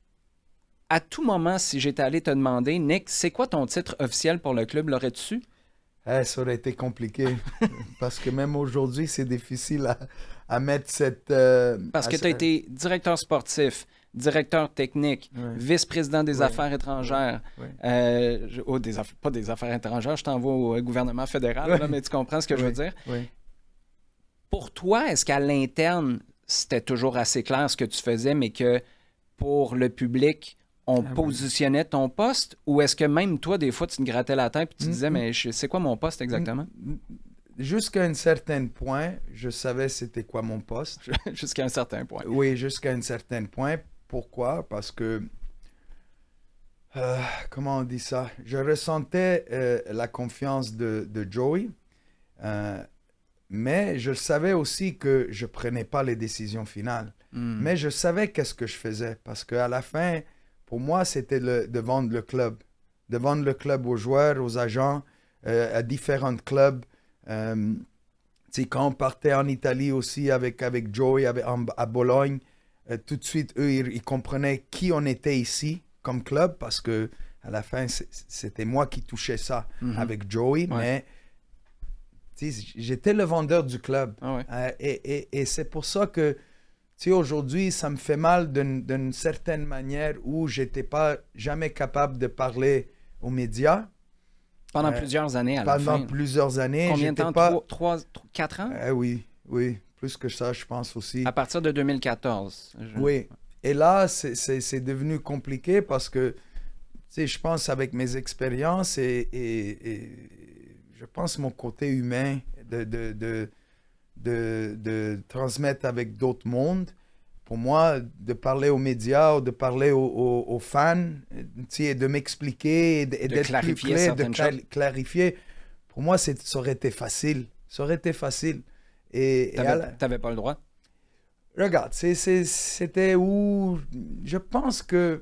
Speaker 1: À tout moment, si j'étais allé te demander, Nick, c'est quoi ton titre officiel pour le club? L'aurais-tu su?
Speaker 2: Eh, ça aurait été compliqué. Parce que même aujourd'hui, c'est difficile à, à mettre cette... Euh,
Speaker 1: Parce
Speaker 2: à,
Speaker 1: que tu as été directeur sportif, directeur technique,
Speaker 2: ouais.
Speaker 1: vice-président des
Speaker 2: ouais.
Speaker 1: affaires étrangères.
Speaker 2: Ouais. Ouais.
Speaker 1: Euh, je, oh, des aff- pas des affaires étrangères, je t'envoie au gouvernement fédéral, ouais. là, mais tu comprends ce que ouais. je veux dire?
Speaker 2: Ouais.
Speaker 1: Pour toi, est-ce qu'à l'interne, c'était toujours assez clair ce que tu faisais, mais que pour le public, on ah, positionnait oui. ton poste? Ou est-ce que même toi, des fois, tu te grattais la tête et tu mm-hmm. disais, mais je, c'est quoi mon poste exactement? Mm-hmm.
Speaker 2: Jusqu'à un certain point, je savais c'était quoi mon poste.
Speaker 1: Jusqu'à un certain point.
Speaker 2: Oui, jusqu'à un certain point. Pourquoi? Parce que, euh, comment on dit ça? Je ressentais euh, la confiance de, de Joey, euh, mais je savais aussi que je ne prenais pas les décisions finales. Mm. Mais je savais qu'est-ce que je faisais, parce qu'à la fin, pour moi, c'était le, de vendre le club. De vendre le club aux joueurs, aux agents, euh, à différents clubs. Euh, quand on partait en Italie aussi avec, avec Joey avec, en, à Bologne, euh, tout de suite, eux, ils, ils comprenaient qui on était ici comme club parce que à la fin, c'était moi qui touchais ça mm-hmm. avec Joey, ouais. mais j'étais le vendeur du club.
Speaker 1: Ah ouais.
Speaker 2: euh, et et, et c'est pour ça que aujourd'hui, ça me fait mal d'une, d'une certaine manière où je n'étais pas jamais capable de parler aux médias.
Speaker 1: Pendant euh, plusieurs années, à la
Speaker 2: Pendant
Speaker 1: fin.
Speaker 2: plusieurs années.
Speaker 1: Combien de temps?
Speaker 2: Pas...
Speaker 1: trois, quatre ans?
Speaker 2: Euh, oui, oui. Plus que ça, je pense aussi.
Speaker 1: À partir de deux mille quatorze. Je...
Speaker 2: Oui. Et là, c'est, c'est, c'est devenu compliqué parce que, tu sais, je pense avec mes expériences et, et, et je pense mon côté humain de, de, de, de, de transmettre avec d'autres mondes. Pour moi, de parler aux médias ou de parler aux, aux, aux fans, de m'expliquer et d'être plus clair, de cla- clarifier, pour moi, c'est, ça aurait été facile. Ça aurait été facile. Et,
Speaker 1: T'avais,
Speaker 2: et la...
Speaker 1: t'avais pas le droit?
Speaker 2: Regarde, c'est, c'est, c'était où... Je pense que...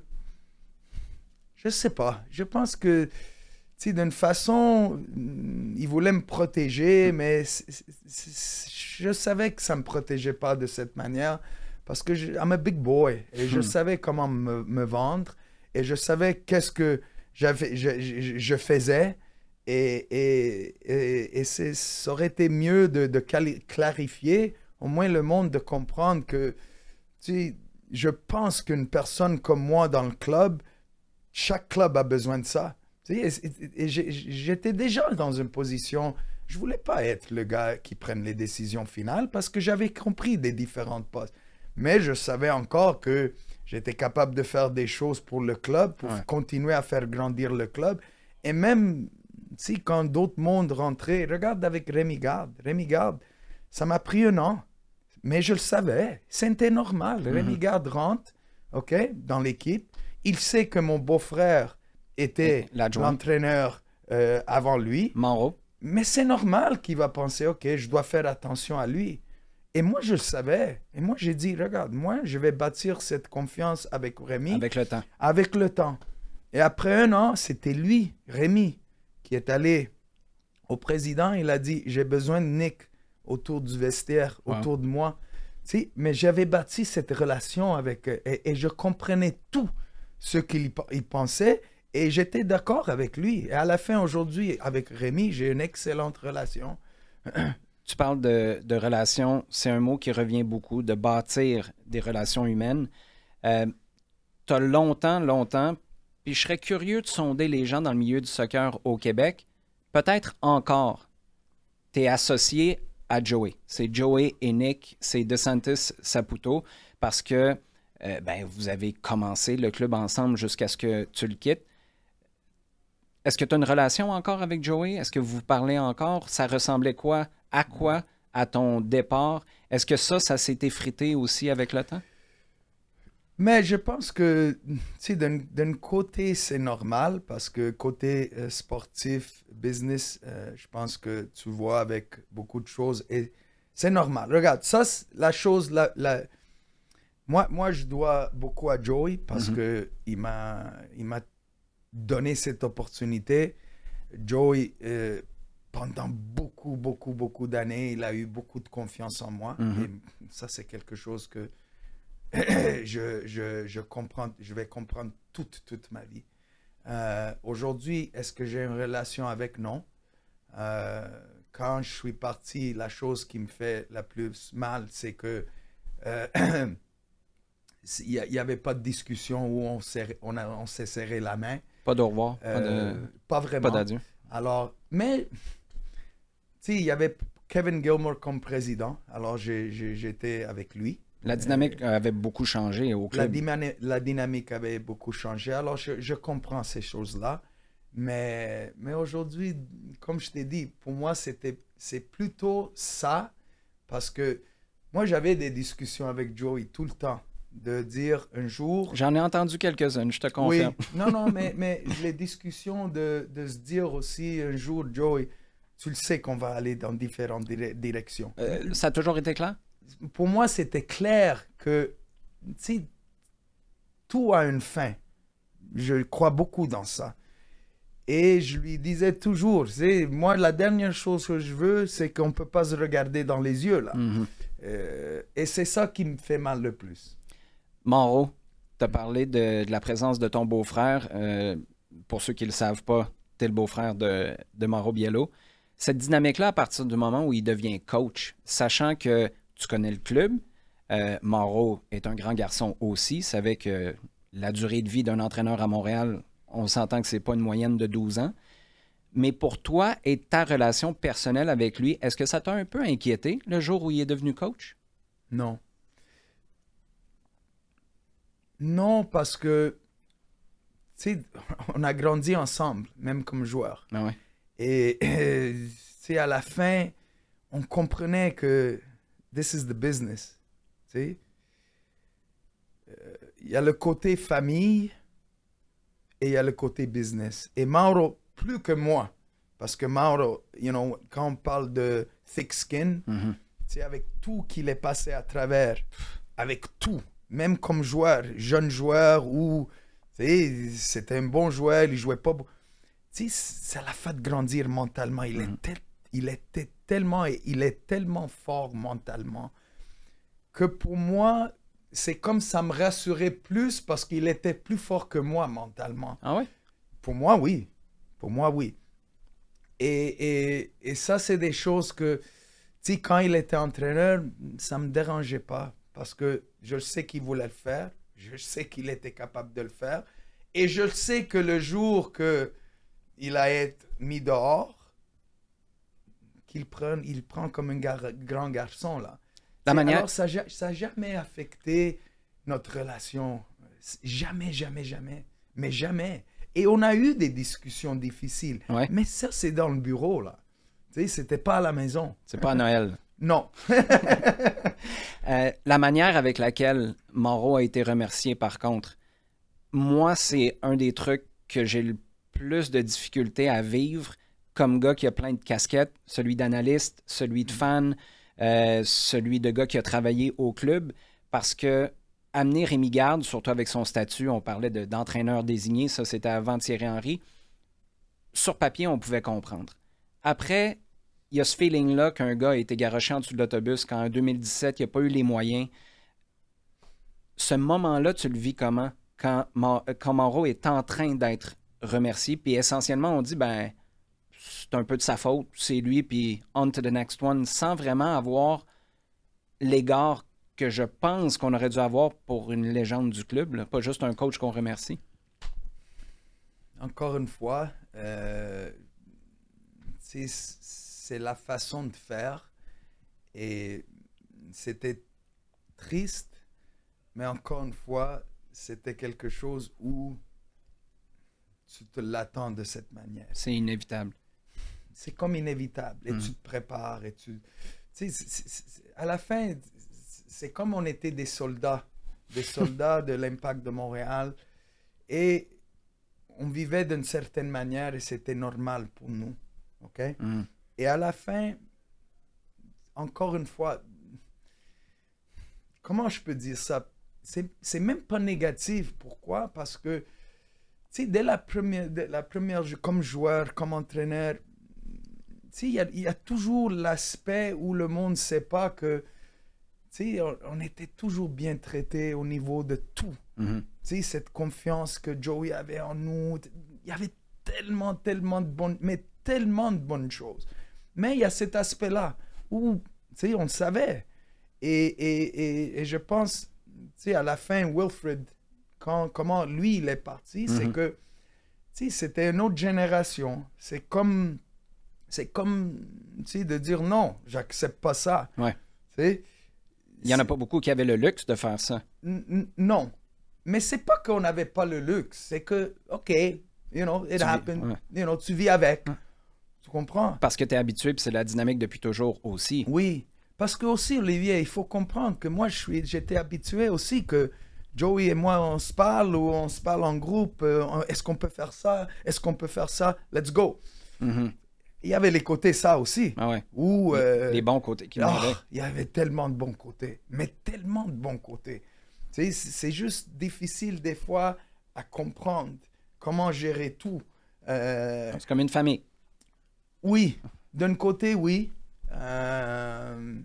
Speaker 2: Je sais pas. Je pense que, tu sais, d'une façon, ils voulaient me protéger, mais c'est, c'est, je savais que ça me protégeait pas de cette manière. Parce que je, I'm a big boy et je hmm. savais comment me, me vendre et je savais qu'est-ce que j'avais, je, je, je faisais et, et, et, et c'est, ça aurait été mieux de, de clarifier, au moins le monde de comprendre que, tu sais, je pense qu'une personne comme moi dans le club, chaque club a besoin de ça. Tu sais, et, et, et j'étais déjà dans une position, je voulais pas être le gars qui prenne les décisions finales parce que j'avais compris des différentes postes. Mais je savais encore que j'étais capable de faire des choses pour le club, pour ouais. continuer à faire grandir le club. Et même si quand d'autres mondes rentraient, regarde avec Rémi Garde. Rémi Garde, ça m'a pris un an, mais je le savais. C'était normal. Mm-hmm. Rémi Garde rentre, OK, dans l'équipe. Il sait que mon beau-frère était l'entraîneur euh, avant lui.
Speaker 1: Monroe.
Speaker 2: Mais c'est normal qu'il va penser, OK, je dois faire attention à lui. Et moi, je le savais. Et moi, j'ai dit, regarde, moi, je vais bâtir cette confiance avec Rémi.
Speaker 1: Avec le temps.
Speaker 2: Avec le temps. Et après un an, c'était lui, Rémi, qui est allé au président. Il a dit, j'ai besoin de Nick autour du vestiaire, wow. autour de moi. Tu sais, mais j'avais bâti cette relation avec... Et, et je comprenais tout ce qu'il il pensait. Et j'étais d'accord avec lui. Et à la fin, aujourd'hui, avec Rémi, j'ai une excellente relation.
Speaker 1: Tu parles de, de relations, c'est un mot qui revient beaucoup, de bâtir des relations humaines. Euh, tu as longtemps, longtemps, puis je serais curieux de sonder les gens dans le milieu du soccer au Québec. Peut-être encore, tu es associé à Joey. C'est Joey et Nick, c'est DeSantis Saputo, parce que euh, ben, vous avez commencé le club ensemble jusqu'à ce que tu le quittes. Est-ce que tu as une relation encore avec Joey? Est-ce que vous parlez encore? Ça ressemblait quoi? À quoi? À ton départ? Est-ce que ça, ça s'est effrité aussi avec le temps?
Speaker 2: Mais je pense que, tu sais, d'un, d'un côté, c'est normal parce que côté euh, sportif, business, euh, je pense que tu vois avec beaucoup de choses et c'est normal. Regarde, ça, c'est la chose, la, la... Moi, moi, je dois beaucoup à Joey parce mm-hmm. que il m'a, il m'a donné cette opportunité. Joey, euh, pendant beaucoup, beaucoup, beaucoup d'années, il a eu beaucoup de confiance en moi.
Speaker 1: Mm-hmm.
Speaker 2: Et ça, c'est quelque chose que je, je, je, comprends, je vais comprendre toute, toute ma vie. Euh, aujourd'hui, est-ce que j'ai une relation avec? Non. Euh, quand je suis parti, la chose qui me fait la plus mal, c'est que euh, il n'y avait pas de discussion où on s'est on a, on s'est serré la main.
Speaker 1: Pas d'au revoir, pas,
Speaker 2: Euh,
Speaker 1: de...
Speaker 2: pas vraiment.
Speaker 1: pas d'adieu.
Speaker 2: Alors, mais, tu sais, il y avait Kevin Gilmore comme président. Alors, j'ai, j'ai, j'étais avec lui.
Speaker 1: La dynamique euh, avait beaucoup changé au club.
Speaker 2: La, dymani- la dynamique avait beaucoup changé. Alors, je, je comprends ces choses-là. Mais, mais aujourd'hui, comme je t'ai dit, pour moi, c'était, c'est plutôt ça. Parce que moi, j'avais des discussions avec Joey tout le temps. De dire un jour...
Speaker 1: J'en ai entendu quelques-unes, je te confirme.
Speaker 2: Oui, non, non, mais, mais les discussions de, de se dire aussi un jour, Joey, tu le sais qu'on va aller dans différentes dire- directions.
Speaker 1: Euh, ça a toujours été clair?
Speaker 2: Pour moi, c'était clair que, tu sais, tout a une fin. Je crois beaucoup dans ça. Et je lui disais toujours, tu sais, moi, la dernière chose que je veux, c'est qu'on ne peut pas se regarder dans les yeux, là.
Speaker 1: Mm-hmm.
Speaker 2: Euh, et c'est ça qui me fait mal le plus.
Speaker 1: Mauro, tu as parlé de, de la présence de ton beau-frère. Euh, pour ceux qui ne le savent pas, tu es le beau-frère de, de Mauro Biello. Cette dynamique-là, à partir du moment où il devient coach, sachant que tu connais le club, euh, Mauro est un grand garçon aussi, savait que la durée de vie d'un entraîneur à Montréal, on s'entend que ce n'est pas une moyenne de douze ans. Mais pour toi et ta relation personnelle avec lui, est-ce que ça t'a un peu inquiété le jour où il est devenu coach?
Speaker 2: Non. Non, parce que, tu sais, on a grandi ensemble, même comme joueurs.
Speaker 1: Ah ouais.
Speaker 2: Et, tu sais, à la fin, on comprenait que this is the business. Tu sais, il y a le côté famille et il y a le côté business. Et Mauro, plus que moi, parce que Mauro, you know, quand on parle de thick skin,
Speaker 1: Mm-hmm.
Speaker 2: tu sais, avec tout qu'il est passé à travers, avec tout, même comme joueur, jeune joueur, ou, tu sais, c'était un bon joueur, il jouait pas... beau- Tu sais, ça l'a fait grandir mentalement. Il,
Speaker 1: Mm-hmm.
Speaker 2: était, il était tellement, il est tellement fort mentalement que pour moi, c'est comme ça me rassurait plus parce qu'il était plus fort que moi mentalement.
Speaker 1: Ah ouais?
Speaker 2: Pour moi, oui. Pour moi, oui. Et, et, et ça, c'est des choses que, tu sais, quand il était entraîneur, ça ne me dérangeait pas parce que je sais qu'il voulait le faire, je sais qu'il était capable de le faire, et je sais que le jour qu'il a été mis dehors, qu'il prend, il prend comme un gar- grand garçon, là.
Speaker 1: La
Speaker 2: T'sais,
Speaker 1: manière...
Speaker 2: Alors, ça n'a jamais affecté notre relation. Jamais, jamais, jamais. Mais jamais. Et on a eu des discussions difficiles.
Speaker 1: Ouais.
Speaker 2: Mais ça, c'est dans le bureau, là. Tu sais, c'était pas à la maison.
Speaker 1: C'est pas à Noël.
Speaker 2: Non.
Speaker 1: Euh, la manière avec laquelle Mauro a été remercié, par contre, moi, c'est un des trucs que j'ai le plus de difficulté à vivre comme gars qui a plein de casquettes, celui d'analyste, celui de fan, euh, celui de gars qui a travaillé au club, parce que amener Rémi Garde, surtout avec son statut, on parlait de, d'entraîneur désigné, ça c'était avant Thierry Henry, sur papier, on pouvait comprendre. Après, il y a ce feeling-là qu'un gars a été garoché en dessous de l'autobus quand en deux mille dix-sept, il n'a pas eu les moyens. Ce moment-là, tu le vis comment? Quand, Ma- quand Mauro est en train d'être remercié, puis essentiellement, on dit, ben, c'est un peu de sa faute, c'est lui, puis on to the next one, sans vraiment avoir l'égard que je pense qu'on aurait dû avoir pour une légende du club, là, pas juste un coach qu'on remercie.
Speaker 2: Encore une fois, euh, c'est, c'est la façon de faire. Et c'était triste, mais encore une fois, c'était quelque chose où tu te l'attends de cette manière.
Speaker 1: C'est inévitable.
Speaker 2: C'est comme inévitable. Et
Speaker 1: Mm.
Speaker 2: tu te prépares. Et tu, tu sais, c'est- c'est- c'est- à la fin, c'est comme on était des soldats. Des soldats de l'Impact de Montréal. Et on vivait d'une certaine manière et c'était normal pour nous. OK?
Speaker 1: Mm.
Speaker 2: Et à la fin, encore une fois, comment je peux dire ça? C'est, c'est même pas négatif. Pourquoi? Parce que, tu sais, dès la première, dès la première, comme joueur, comme entraîneur, il y, y a toujours l'aspect où le monde ne sait pas que, tu sais, on, on était toujours bien traité au niveau de tout.
Speaker 1: Mm-hmm.
Speaker 2: Tu sais, cette confiance que Joey avait en nous, il y avait tellement, tellement de bonnes, mais tellement de bonnes choses. Mais il y a cet aspect-là où, tu sais, on le savait. Et, et, et, et je pense, tu sais, à la fin, Wilfred, quand, comment lui, il est parti, mm-hmm. c'est que, tu sais, c'était une autre génération. C'est comme, c'est comme, tu sais, de dire non, j'accepte pas ça.
Speaker 1: Ouais.
Speaker 2: Tu sais,
Speaker 1: il y en a pas beaucoup qui avaient le luxe de faire ça.
Speaker 2: N- non. Mais c'est pas qu'on n'avait pas le luxe, c'est que, OK, you know, it
Speaker 1: tu
Speaker 2: happened,
Speaker 1: vis, ouais.
Speaker 2: you know, tu vis avec. Ouais. Tu comprends?
Speaker 1: Parce que tu es habitué, puis c'est la dynamique depuis toujours aussi.
Speaker 2: Oui. Parce que aussi, Olivier, il faut comprendre que moi, je suis, j'étais habitué aussi que Joey et moi, on se parle ou on se parle en groupe. Euh, est-ce qu'on peut faire ça? Est-ce qu'on peut faire ça? Let's go.
Speaker 1: Mm-hmm.
Speaker 2: Il y avait les côtés ça aussi.
Speaker 1: Ah ouais.
Speaker 2: Où, euh,
Speaker 1: les, les bons côtés qui
Speaker 2: oh,
Speaker 1: m'avaient.
Speaker 2: Il y avait tellement de bons côtés. Mais tellement de bons côtés. Tu sais, c'est juste difficile des fois à comprendre comment gérer tout. Euh,
Speaker 1: c'est comme une famille.
Speaker 2: Oui. D'un côté, oui. Euh,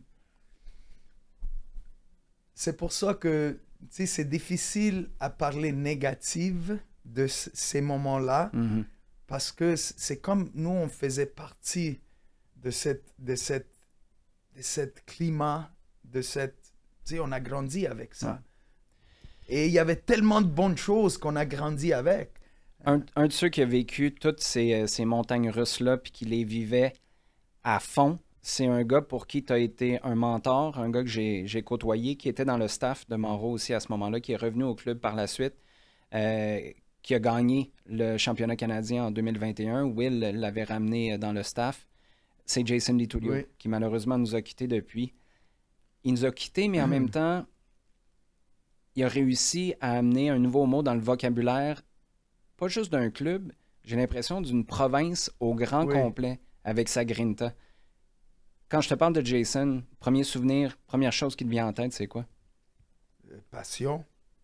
Speaker 2: c'est pour ça que c'est difficile à parler négative de c- ces moments-là,
Speaker 1: mm-hmm.
Speaker 2: parce que c'est comme nous, on faisait partie de cette, de cette, de cette climat, de cette, tu sais, on a grandi avec ça. Ouais. Et il y avait tellement de bonnes choses qu'on a grandi avec.
Speaker 1: Un, un de ceux qui a vécu toutes ces, ces montagnes russes-là puis qui les vivait à fond, c'est un gars pour qui tu as été un mentor, un gars que j'ai, j'ai côtoyé, qui était dans le staff de Monroe aussi à ce moment-là, qui est revenu au club par la suite, euh, qui a gagné le championnat canadien en deux mille vingt et un. Will l'avait ramené dans le staff. C'est Jason DiTullio, oui. qui malheureusement nous a quittés depuis. Il nous a quittés, mais en mmh. même temps, il a réussi à amener un nouveau mot dans le vocabulaire, pas juste d'un club, j'ai l'impression d'une province au grand oui. complet, avec sa grinta. Quand je te parle de Jason, premier souvenir, première chose qui te vient en tête, c'est quoi?
Speaker 2: Euh, passion.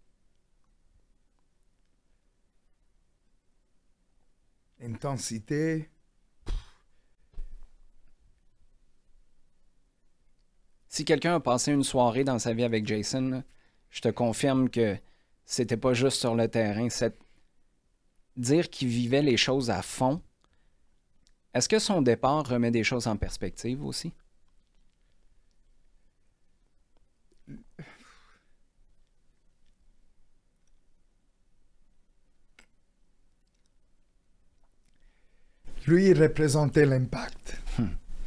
Speaker 2: Intensité.
Speaker 1: Si quelqu'un a passé une soirée dans sa vie avec Jason, là, je te confirme que c'était pas juste sur le terrain. C'est dire qu'il vivait les choses à fond. Est-ce que son départ remet des choses en perspective aussi?
Speaker 2: Lui, il représentait l'impact. Hmm.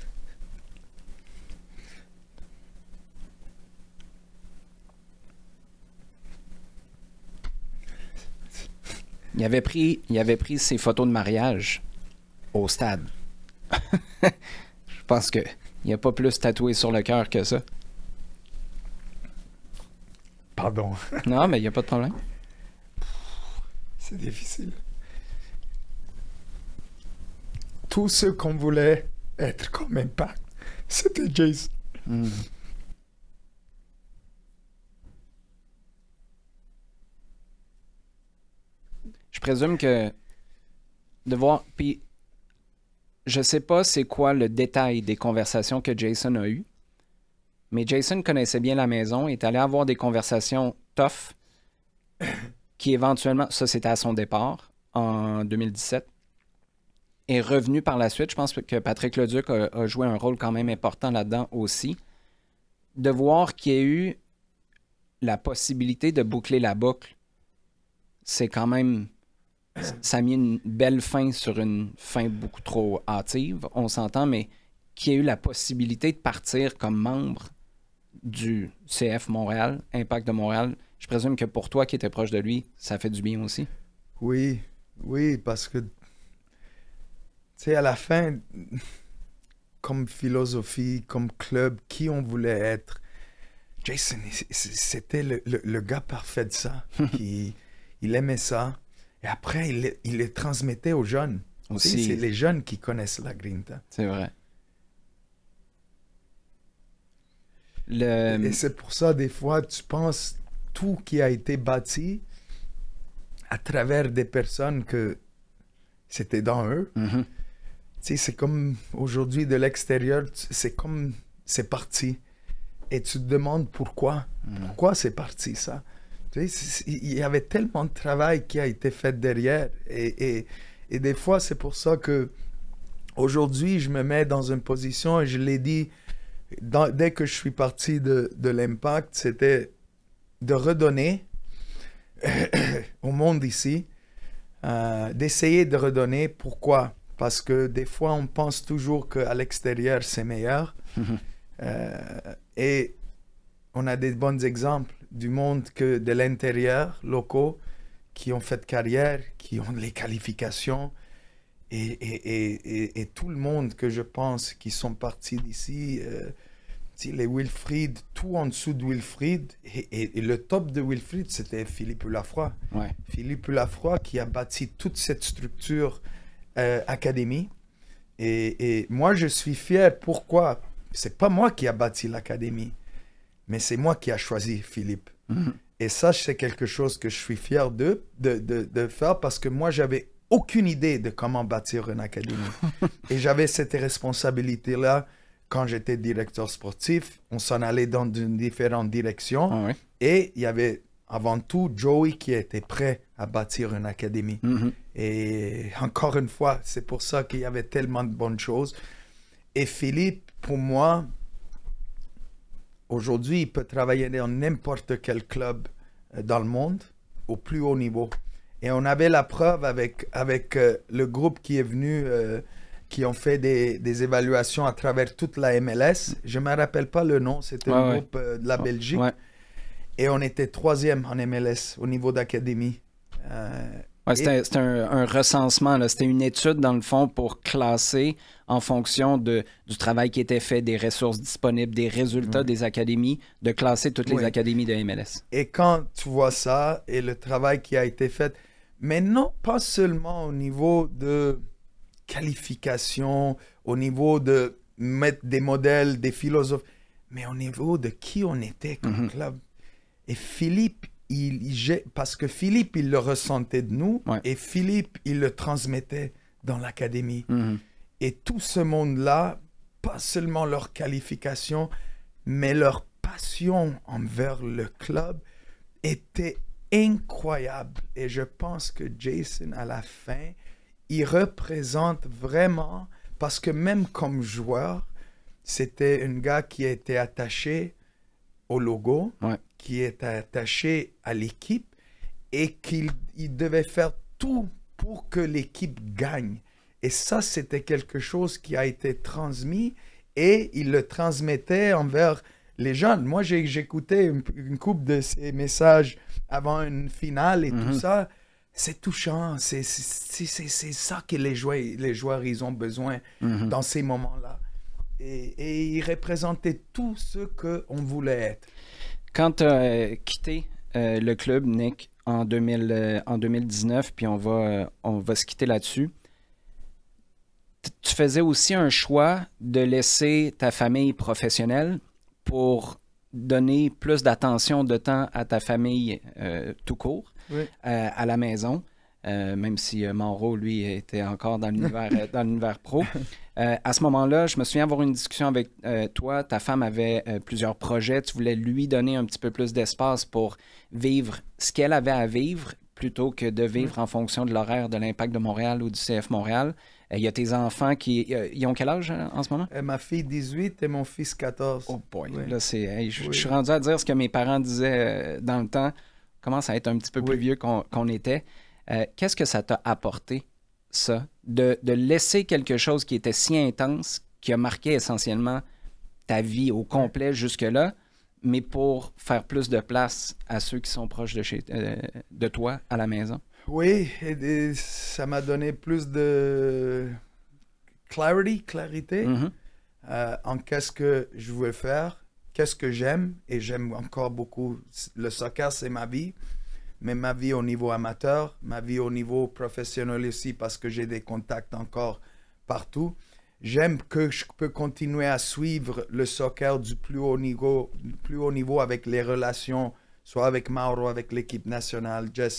Speaker 1: Il avait pris, il avait pris ses photos de mariage au stade. Je pense qu'il n'y a pas plus tatoué sur le cœur que ça.
Speaker 2: Pardon.
Speaker 1: Non, mais il n'y a pas de problème.
Speaker 2: C'est difficile. Tous ceux qu'on voulait être comme Impact, c'était Jason. Mm.
Speaker 1: Je présume que de voir... Puis, je sais pas c'est quoi le détail des conversations que Jason a eues, mais Jason connaissait bien la maison, est allé avoir des conversations tough qui éventuellement... Ça, c'était à son départ, en deux mille dix-sept. Est revenu par la suite. Je pense que Patrick Leduc a, a joué un rôle quand même important là-dedans aussi. De voir qu'il y a eu la possibilité de boucler la boucle, c'est quand même... Ça a mis une belle fin sur une fin beaucoup trop hâtive, on s'entend, mais qu'il y ait eu la possibilité de partir comme membre du C F Montréal, Impact de Montréal. Je présume que pour toi qui étais proche de lui, ça fait du bien aussi.
Speaker 2: Oui, oui, parce que tu sais, à la fin, comme philosophie, comme club, qui on voulait être, Jason, c'était le, le, le gars parfait de ça. Qui, il aimait ça. Et après, il, il les transmettait aux jeunes. Aussi. C'est les jeunes qui connaissent la grinta.
Speaker 1: C'est vrai. Le...
Speaker 2: Et c'est pour ça, des fois, tu penses tout qui a été bâti, à travers des personnes que c'était dans eux.
Speaker 1: Mm-hmm.
Speaker 2: Tu sais, c'est comme aujourd'hui de l'extérieur, c'est comme c'est parti. Et tu te demandes pourquoi. Mm. Pourquoi c'est parti, ça? Tu sais, il y avait tellement de travail qui a été fait derrière. Et, et, et des fois, c'est pour ça que aujourd'hui, je me mets dans une position, et je l'ai dit, dans, dès que je suis parti de, de l'Impact, c'était de redonner au monde ici, euh, d'essayer de redonner. Pourquoi? Parce que des fois, on pense toujours qu'à l'extérieur, c'est meilleur. Mm-hmm. euh, et on a des bons exemples du monde que de l'intérieur, locaux, qui ont fait carrière, qui ont les qualifications. Et, et, et, et tout le monde que je pense qui sont partis d'ici, euh, les Wilfried, tout en dessous de Wilfried, et, et, et le top de Wilfried, c'était Philippe Lafroy.
Speaker 1: Ouais.
Speaker 2: Philippe Lafroy qui a bâti toute cette structure euh, académie. Et, et moi, je suis fier. Pourquoi? C'est pas moi qui a bâti l'académie, mais c'est moi qui a choisi Philippe. Mm-hmm. Et ça, c'est quelque chose que je suis fier de, de, de, de faire parce que moi, j'avais aucune idée de comment bâtir une académie. Et j'avais cette responsabilité-là quand j'étais directeur sportif. On s'en allait dans une différentes directions.
Speaker 1: Ah oui.
Speaker 2: Et il y avait avant tout Joey qui était prêt à bâtir une académie.
Speaker 1: Mm-hmm.
Speaker 2: Et encore une fois, c'est pour ça qu'il y avait tellement de bonnes choses. Et Philippe, pour moi, aujourd'hui, il peut travailler dans n'importe quel club dans le monde, au plus haut niveau. Et on avait la preuve avec, avec euh, le groupe qui est venu, euh, qui ont fait des, des évaluations à travers toute la M L S. Je ne me rappelle pas le nom, c'était
Speaker 1: ouais,
Speaker 2: un
Speaker 1: ouais.
Speaker 2: groupe euh, de la Belgique.
Speaker 1: Ouais.
Speaker 2: Et on était troisième en M L S au niveau d'académie. Euh,
Speaker 1: ouais, c'était, et... c'était un, un recensement, là. C'était une étude dans le fond pour classer en fonction de, du travail qui était fait, des ressources disponibles, des résultats oui. des académies, de classer toutes les oui. académies de M L S.
Speaker 2: Et quand tu vois ça et le travail qui a été fait, mais non pas seulement au niveau de qualification, au niveau de mettre des modèles, des philosophes, mais au niveau de qui on était comme mm-hmm. club. Et Philippe, il, il, parce que Philippe, il le ressentait de nous,
Speaker 1: ouais.
Speaker 2: et Philippe, il le transmettait dans l'académie.
Speaker 1: Mm-hmm.
Speaker 2: Et tout ce monde-là, pas seulement leur qualification, mais leur passion envers le club était incroyable. Et je pense que Jason, à la fin, il représente vraiment, parce que même comme joueur, c'était un gars qui était attaché au logo,
Speaker 1: ouais.
Speaker 2: qui était attaché à l'équipe et qu'il il devait faire tout pour que l'équipe gagne. Et ça, c'était quelque chose qui a été transmis et il le transmettait envers les jeunes. Moi, j'ai, j'écoutais une, une couple de ces messages avant une finale et mm-hmm. tout ça. C'est touchant. C'est, c'est, c'est, c'est ça que les joueurs, les joueurs ils ont besoin mm-hmm. dans ces moments-là. Et, et il représentait tout ce qu'on voulait être.
Speaker 1: Quand tu as euh, quitté euh, le club, Nick, en, deux mille, euh, en deux mille dix-neuf, puis on va, euh, on va se quitter là-dessus, t- tu faisais aussi un choix de laisser ta famille professionnelle pour donner plus d'attention, de temps à ta famille euh, tout court,
Speaker 2: oui.
Speaker 1: euh, à la maison, euh, même si euh, Mauro, lui, était encore dans l'univers, euh, dans l'univers pro. Euh, à ce moment-là, je me souviens avoir une discussion avec euh, toi. Ta femme avait euh, plusieurs projets. Tu voulais lui donner un petit peu plus d'espace pour vivre ce qu'elle avait à vivre plutôt que de vivre oui. en fonction de l'horaire de l'Impact de Montréal ou du C F Montréal. Il euh, y a tes enfants qui... Euh, ils ont quel âge euh, en ce moment?
Speaker 2: Euh, ma fille, dix-huit, et mon fils, quatorze.
Speaker 1: Oh boy,
Speaker 2: oui.
Speaker 1: là, c'est... Hey, je,
Speaker 2: oui.
Speaker 1: je suis rendu à dire ce que mes parents disaient euh, dans le temps. Commence à être un petit peu oui. plus vieux qu'on, qu'on était. Euh, qu'est-ce que ça t'a apporté, ça? De, de laisser quelque chose qui était si intense, qui a marqué essentiellement ta vie au complet jusque-là, mais pour faire plus de place à ceux qui sont proches de, chez, euh, de toi à la maison?
Speaker 2: Oui, et, et ça m'a donné plus de clarity, clarité
Speaker 1: mm-hmm.
Speaker 2: euh, en qu'est-ce que je veux faire, qu'est-ce que j'aime, et j'aime encore beaucoup. Le soccer, c'est ma vie, mais ma vie au niveau amateur, ma vie au niveau professionnel aussi, parce que j'ai des contacts encore partout. J'aime que je peux continuer à suivre le soccer du plus haut niveau, plus haut niveau avec les relations, soit avec Mauro, avec l'équipe nationale, Jesse,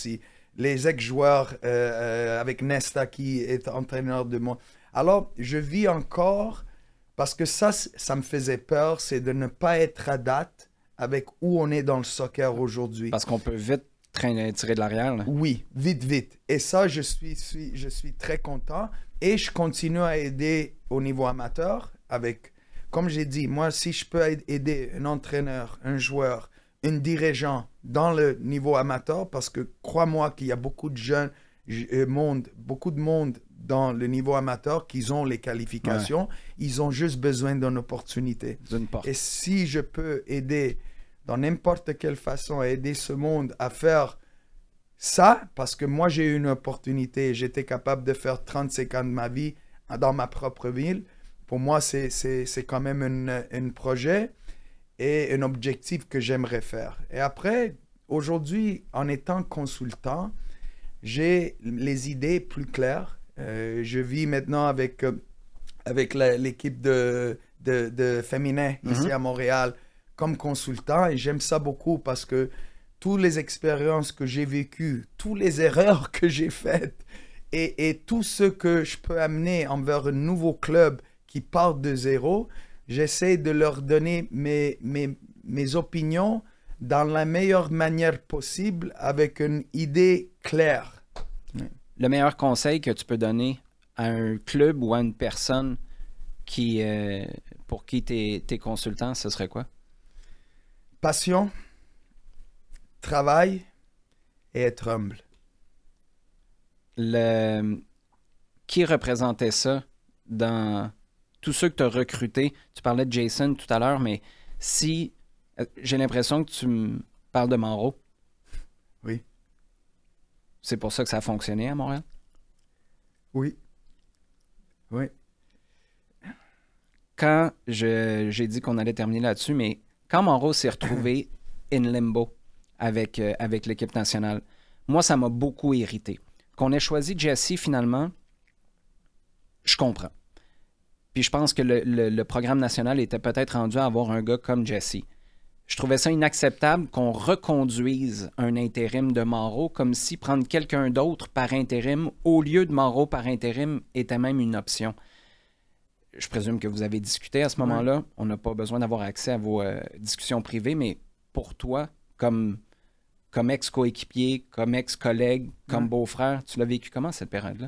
Speaker 2: les ex-joueurs euh, euh, avec Nesta qui est entraîneur de moi. Alors, je vis encore parce que ça, ça me faisait peur, c'est de ne pas être à date avec où on est dans le soccer aujourd'hui.
Speaker 1: Parce qu'on peut vite traîner, tirer de l'arrière. Là.
Speaker 2: Oui, vite, vite. Et ça, je suis, suis, je suis très content. Et je continue à aider au niveau amateur avec, comme j'ai dit, moi, si je peux aider un entraîneur, un joueur, un dirigeant dans le niveau amateur, parce que crois-moi qu'il y a beaucoup de jeunes, euh, monde, beaucoup de monde dans le niveau amateur qui ont les qualifications, ouais. Ils ont juste besoin d'une opportunité.
Speaker 1: D'une porte.
Speaker 2: Et si je peux aider dans n'importe quelle façon à aider ce monde à faire ça, parce que moi j'ai eu une opportunité, j'étais capable de faire trente-cinq ans de ma vie dans ma propre ville, pour moi c'est, c'est, c'est quand même un projet et un objectif que j'aimerais faire. Et après, aujourd'hui, en étant consultant, j'ai les idées plus claires. Euh, je vis maintenant avec, euh, avec la, l'équipe de, de, de féminin mm-hmm. ici à Montréal comme consultant et j'aime ça beaucoup parce que toutes les expériences que j'ai vécues, toutes les erreurs que j'ai faites et, et tout ce que je peux amener envers un nouveau club qui part de zéro, j'essaie de leur donner mes, mes, mes opinions dans la meilleure manière possible avec une idée claire.
Speaker 1: Le meilleur conseil que tu peux donner à un club ou à une personne qui, euh, pour qui tu es consultant, ce serait quoi?
Speaker 2: Passion, travail et être humble.
Speaker 1: Le... Qui représentait ça dans tous ceux que tu as recrutés? Tu parlais de Jason tout à l'heure, mais si... J'ai l'impression que tu me parles de Mauro.
Speaker 2: Oui.
Speaker 1: C'est pour ça que ça a fonctionné à Montréal?
Speaker 2: Oui. Oui.
Speaker 1: Quand je, j'ai dit qu'on allait terminer là-dessus, mais quand Mauro s'est retrouvé in limbo avec, euh, avec l'équipe nationale, moi, ça m'a beaucoup irrité. Qu'on ait choisi Jesse, finalement, je comprends. Puis je pense que le, le, le programme national était peut-être rendu à avoir un gars comme Jesse. Je trouvais ça inacceptable qu'on reconduise un intérim de Mauro comme si prendre quelqu'un d'autre par intérim au lieu de Mauro par intérim était même une option. Je présume que vous avez discuté à ce moment-là. Ouais. On n'a pas besoin d'avoir accès à vos euh, discussions privées, mais pour toi, comme, comme ex-coéquipier, comme ex-collègue, comme ouais. beau-frère, tu l'as vécu comment cette période-là?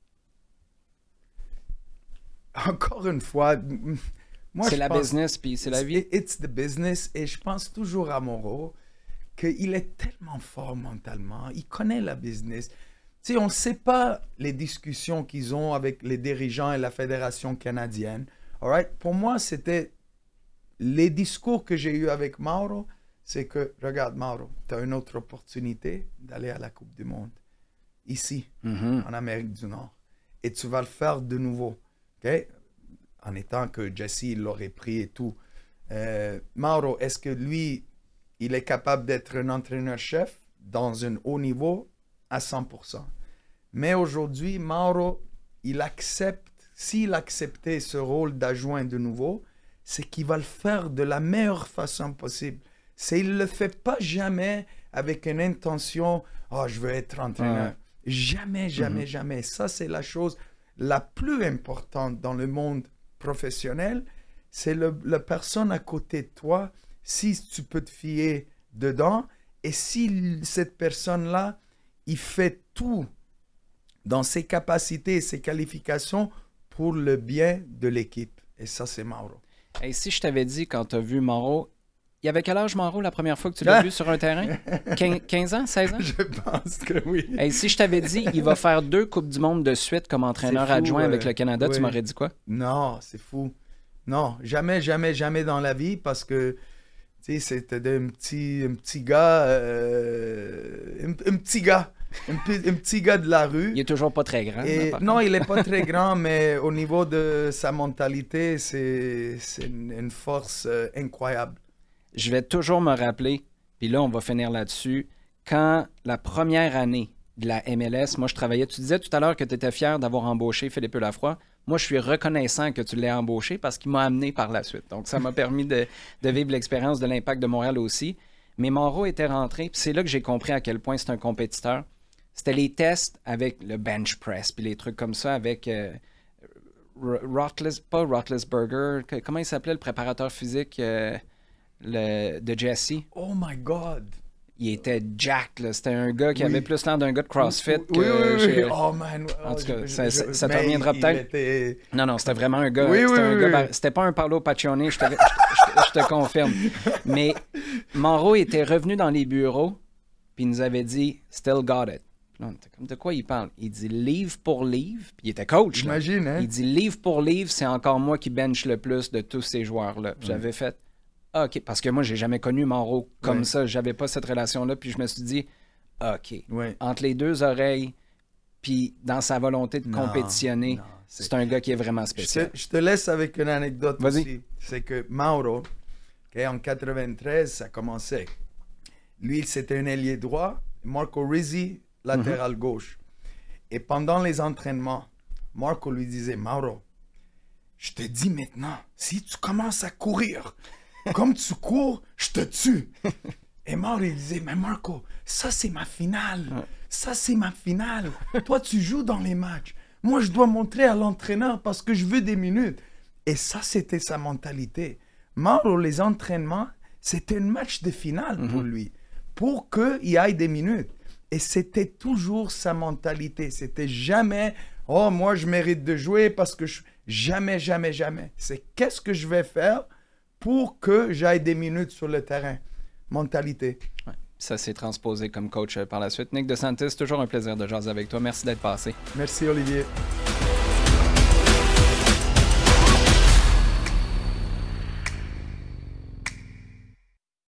Speaker 2: Encore une fois... Moi,
Speaker 1: c'est la business, puis c'est la vie.
Speaker 2: It's the business. Et je pense toujours à Mauro qu'il est tellement fort mentalement. Il connaît la business. Tu sais, on ne sait pas les discussions qu'ils ont avec les dirigeants et la Fédération canadienne. All right? Pour moi, c'était les discours que j'ai eus avec Mauro, c'est que, regarde, Mauro, tu as une autre opportunité d'aller à la Coupe du Monde. Ici, mm-hmm. en Amérique du Nord. Et tu vas le faire de nouveau. OK? En étant que Jesse l'aurait pris et tout. Euh, Mauro, est-ce que lui, il est capable d'être un entraîneur-chef dans un haut niveau à cent pour cent? Mais aujourd'hui, Mauro, il accepte, s'il acceptait ce rôle d'adjoint de nouveau, c'est qu'il va le faire de la meilleure façon possible. C'est, il ne le fait pas jamais avec une intention, « Oh, je veux être entraîneur. Ouais. » Jamais, jamais, mm-hmm. jamais. Ça, c'est la chose la plus importante dans le monde professionnel, c'est le, la personne à côté de toi, si tu peux te fier dedans, et si cette personne-là, il fait tout dans ses capacités et ses qualifications pour le bien de l'équipe. Et ça, c'est Mauro.
Speaker 1: Et si je t'avais dit, quand tu as vu Mauro, il avait quel âge Mauro la première fois que tu l'as vu sur un terrain? quinze ans, seize ans?
Speaker 2: Je pense que oui.
Speaker 1: Et si je t'avais dit, il va faire deux Coupes du Monde de suite comme entraîneur fou, adjoint euh, avec le Canada, oui. Tu m'aurais dit quoi?
Speaker 2: Non, c'est fou. Non, jamais, jamais, jamais dans la vie parce que, tu sais, c'était un petit, un petit gars, euh, un, un petit gars, un, un petit gars de la rue.
Speaker 1: Il est toujours pas très grand.
Speaker 2: Et,
Speaker 1: hein,
Speaker 2: non, il est pas très grand, mais au niveau de sa mentalité, c'est, c'est une, une force euh, incroyable.
Speaker 1: Je vais toujours me rappeler, puis là, on va finir là-dessus, quand la première année de la M L S, moi, je travaillais, tu disais tout à l'heure que tu étais fier d'avoir embauché Philippe Lafroy. Moi, je suis reconnaissant que tu l'aies embauché parce qu'il m'a amené par la suite. Donc, ça m'a permis de, de vivre l'expérience de l'Impact de Montréal aussi. Mais Mauro était rentré, puis c'est là que j'ai compris à quel point c'est un compétiteur. c'était les tests avec le bench press, puis les trucs comme ça avec euh, Roethlis, pas Roethlisberger, que- comment il s'appelait le préparateur physique euh, le, de Jesse?
Speaker 2: Oh my God!
Speaker 1: Il était jacked, là. C'était un gars qui
Speaker 2: Oui.
Speaker 1: avait plus l'air d'un gars de CrossFit
Speaker 2: Oui,
Speaker 1: que
Speaker 2: oui, oui,
Speaker 1: chez-
Speaker 2: oui. Oh man!
Speaker 1: En
Speaker 2: Oh,
Speaker 1: tout cas,
Speaker 2: je-
Speaker 1: ça-
Speaker 2: je-
Speaker 1: ça- ça te
Speaker 2: mais
Speaker 1: reviendra
Speaker 2: il-
Speaker 1: peut-être.
Speaker 2: il était-
Speaker 1: Non, non, c'était vraiment un gars.
Speaker 2: Oui,
Speaker 1: c'était
Speaker 2: oui,
Speaker 1: un
Speaker 2: oui,
Speaker 1: gars
Speaker 2: oui.
Speaker 1: bar- C'était pas un Paolo Paccione, je te, je, te- je te- je te confirme. Mais Monroe était revenu dans les bureaux, puis il nous avait dit « Still got it ». Puis là, on était comme, de quoi il parle? Il dit livre pour livre, puis il était coach. là.
Speaker 2: J'imagine, hein?
Speaker 1: Il dit livre pour livre, c'est encore moi qui bench le plus de tous ces joueurs-là. Puis j'avais fait ah, OK, parce que moi, j'ai jamais connu Monroe comme
Speaker 2: Ouais.
Speaker 1: ça. J'avais pas cette relation-là, puis je me suis dit OK,
Speaker 2: Ouais.
Speaker 1: entre les deux oreilles, puis dans sa volonté de
Speaker 2: Non,
Speaker 1: compétitionner,
Speaker 2: non, c'est-
Speaker 1: c'est un gars qui est vraiment
Speaker 2: Je
Speaker 1: spécial.
Speaker 2: te, je te laisse avec une anecdote
Speaker 1: Vas-y.
Speaker 2: aussi. C'est que Mauro, okay, en quatre-vingt-treize, ça commençait. Lui, c'était un ailier droit. Marco Rizzi, latéral gauche. Et pendant les entraînements, Marco lui disait, Mauro, je te dis maintenant, si tu commences à courir, comme tu cours, je te tue. Et Mauro, il disait, mais Marco, ça c'est ma finale. Ça c'est ma finale. Toi, tu joues dans les matchs. Moi, je dois montrer à l'entraîneur parce que je veux des minutes. Et ça, c'était sa mentalité. Mauro, les entraînements, c'était un match de finale pour lui, pour qu'il aille des minutes. Et c'était toujours sa mentalité. C'était jamais, oh, moi, je mérite de jouer parce que je... Jamais, jamais, jamais. C'est qu'est-ce que je vais faire pour que j'aille des minutes sur le terrain. Mentalité.
Speaker 1: Ouais. Ça s'est transposé comme coach euh, par la suite. Nick DeSantis, toujours un plaisir de jaser avec toi. Merci d'être passé.
Speaker 2: Merci, Olivier.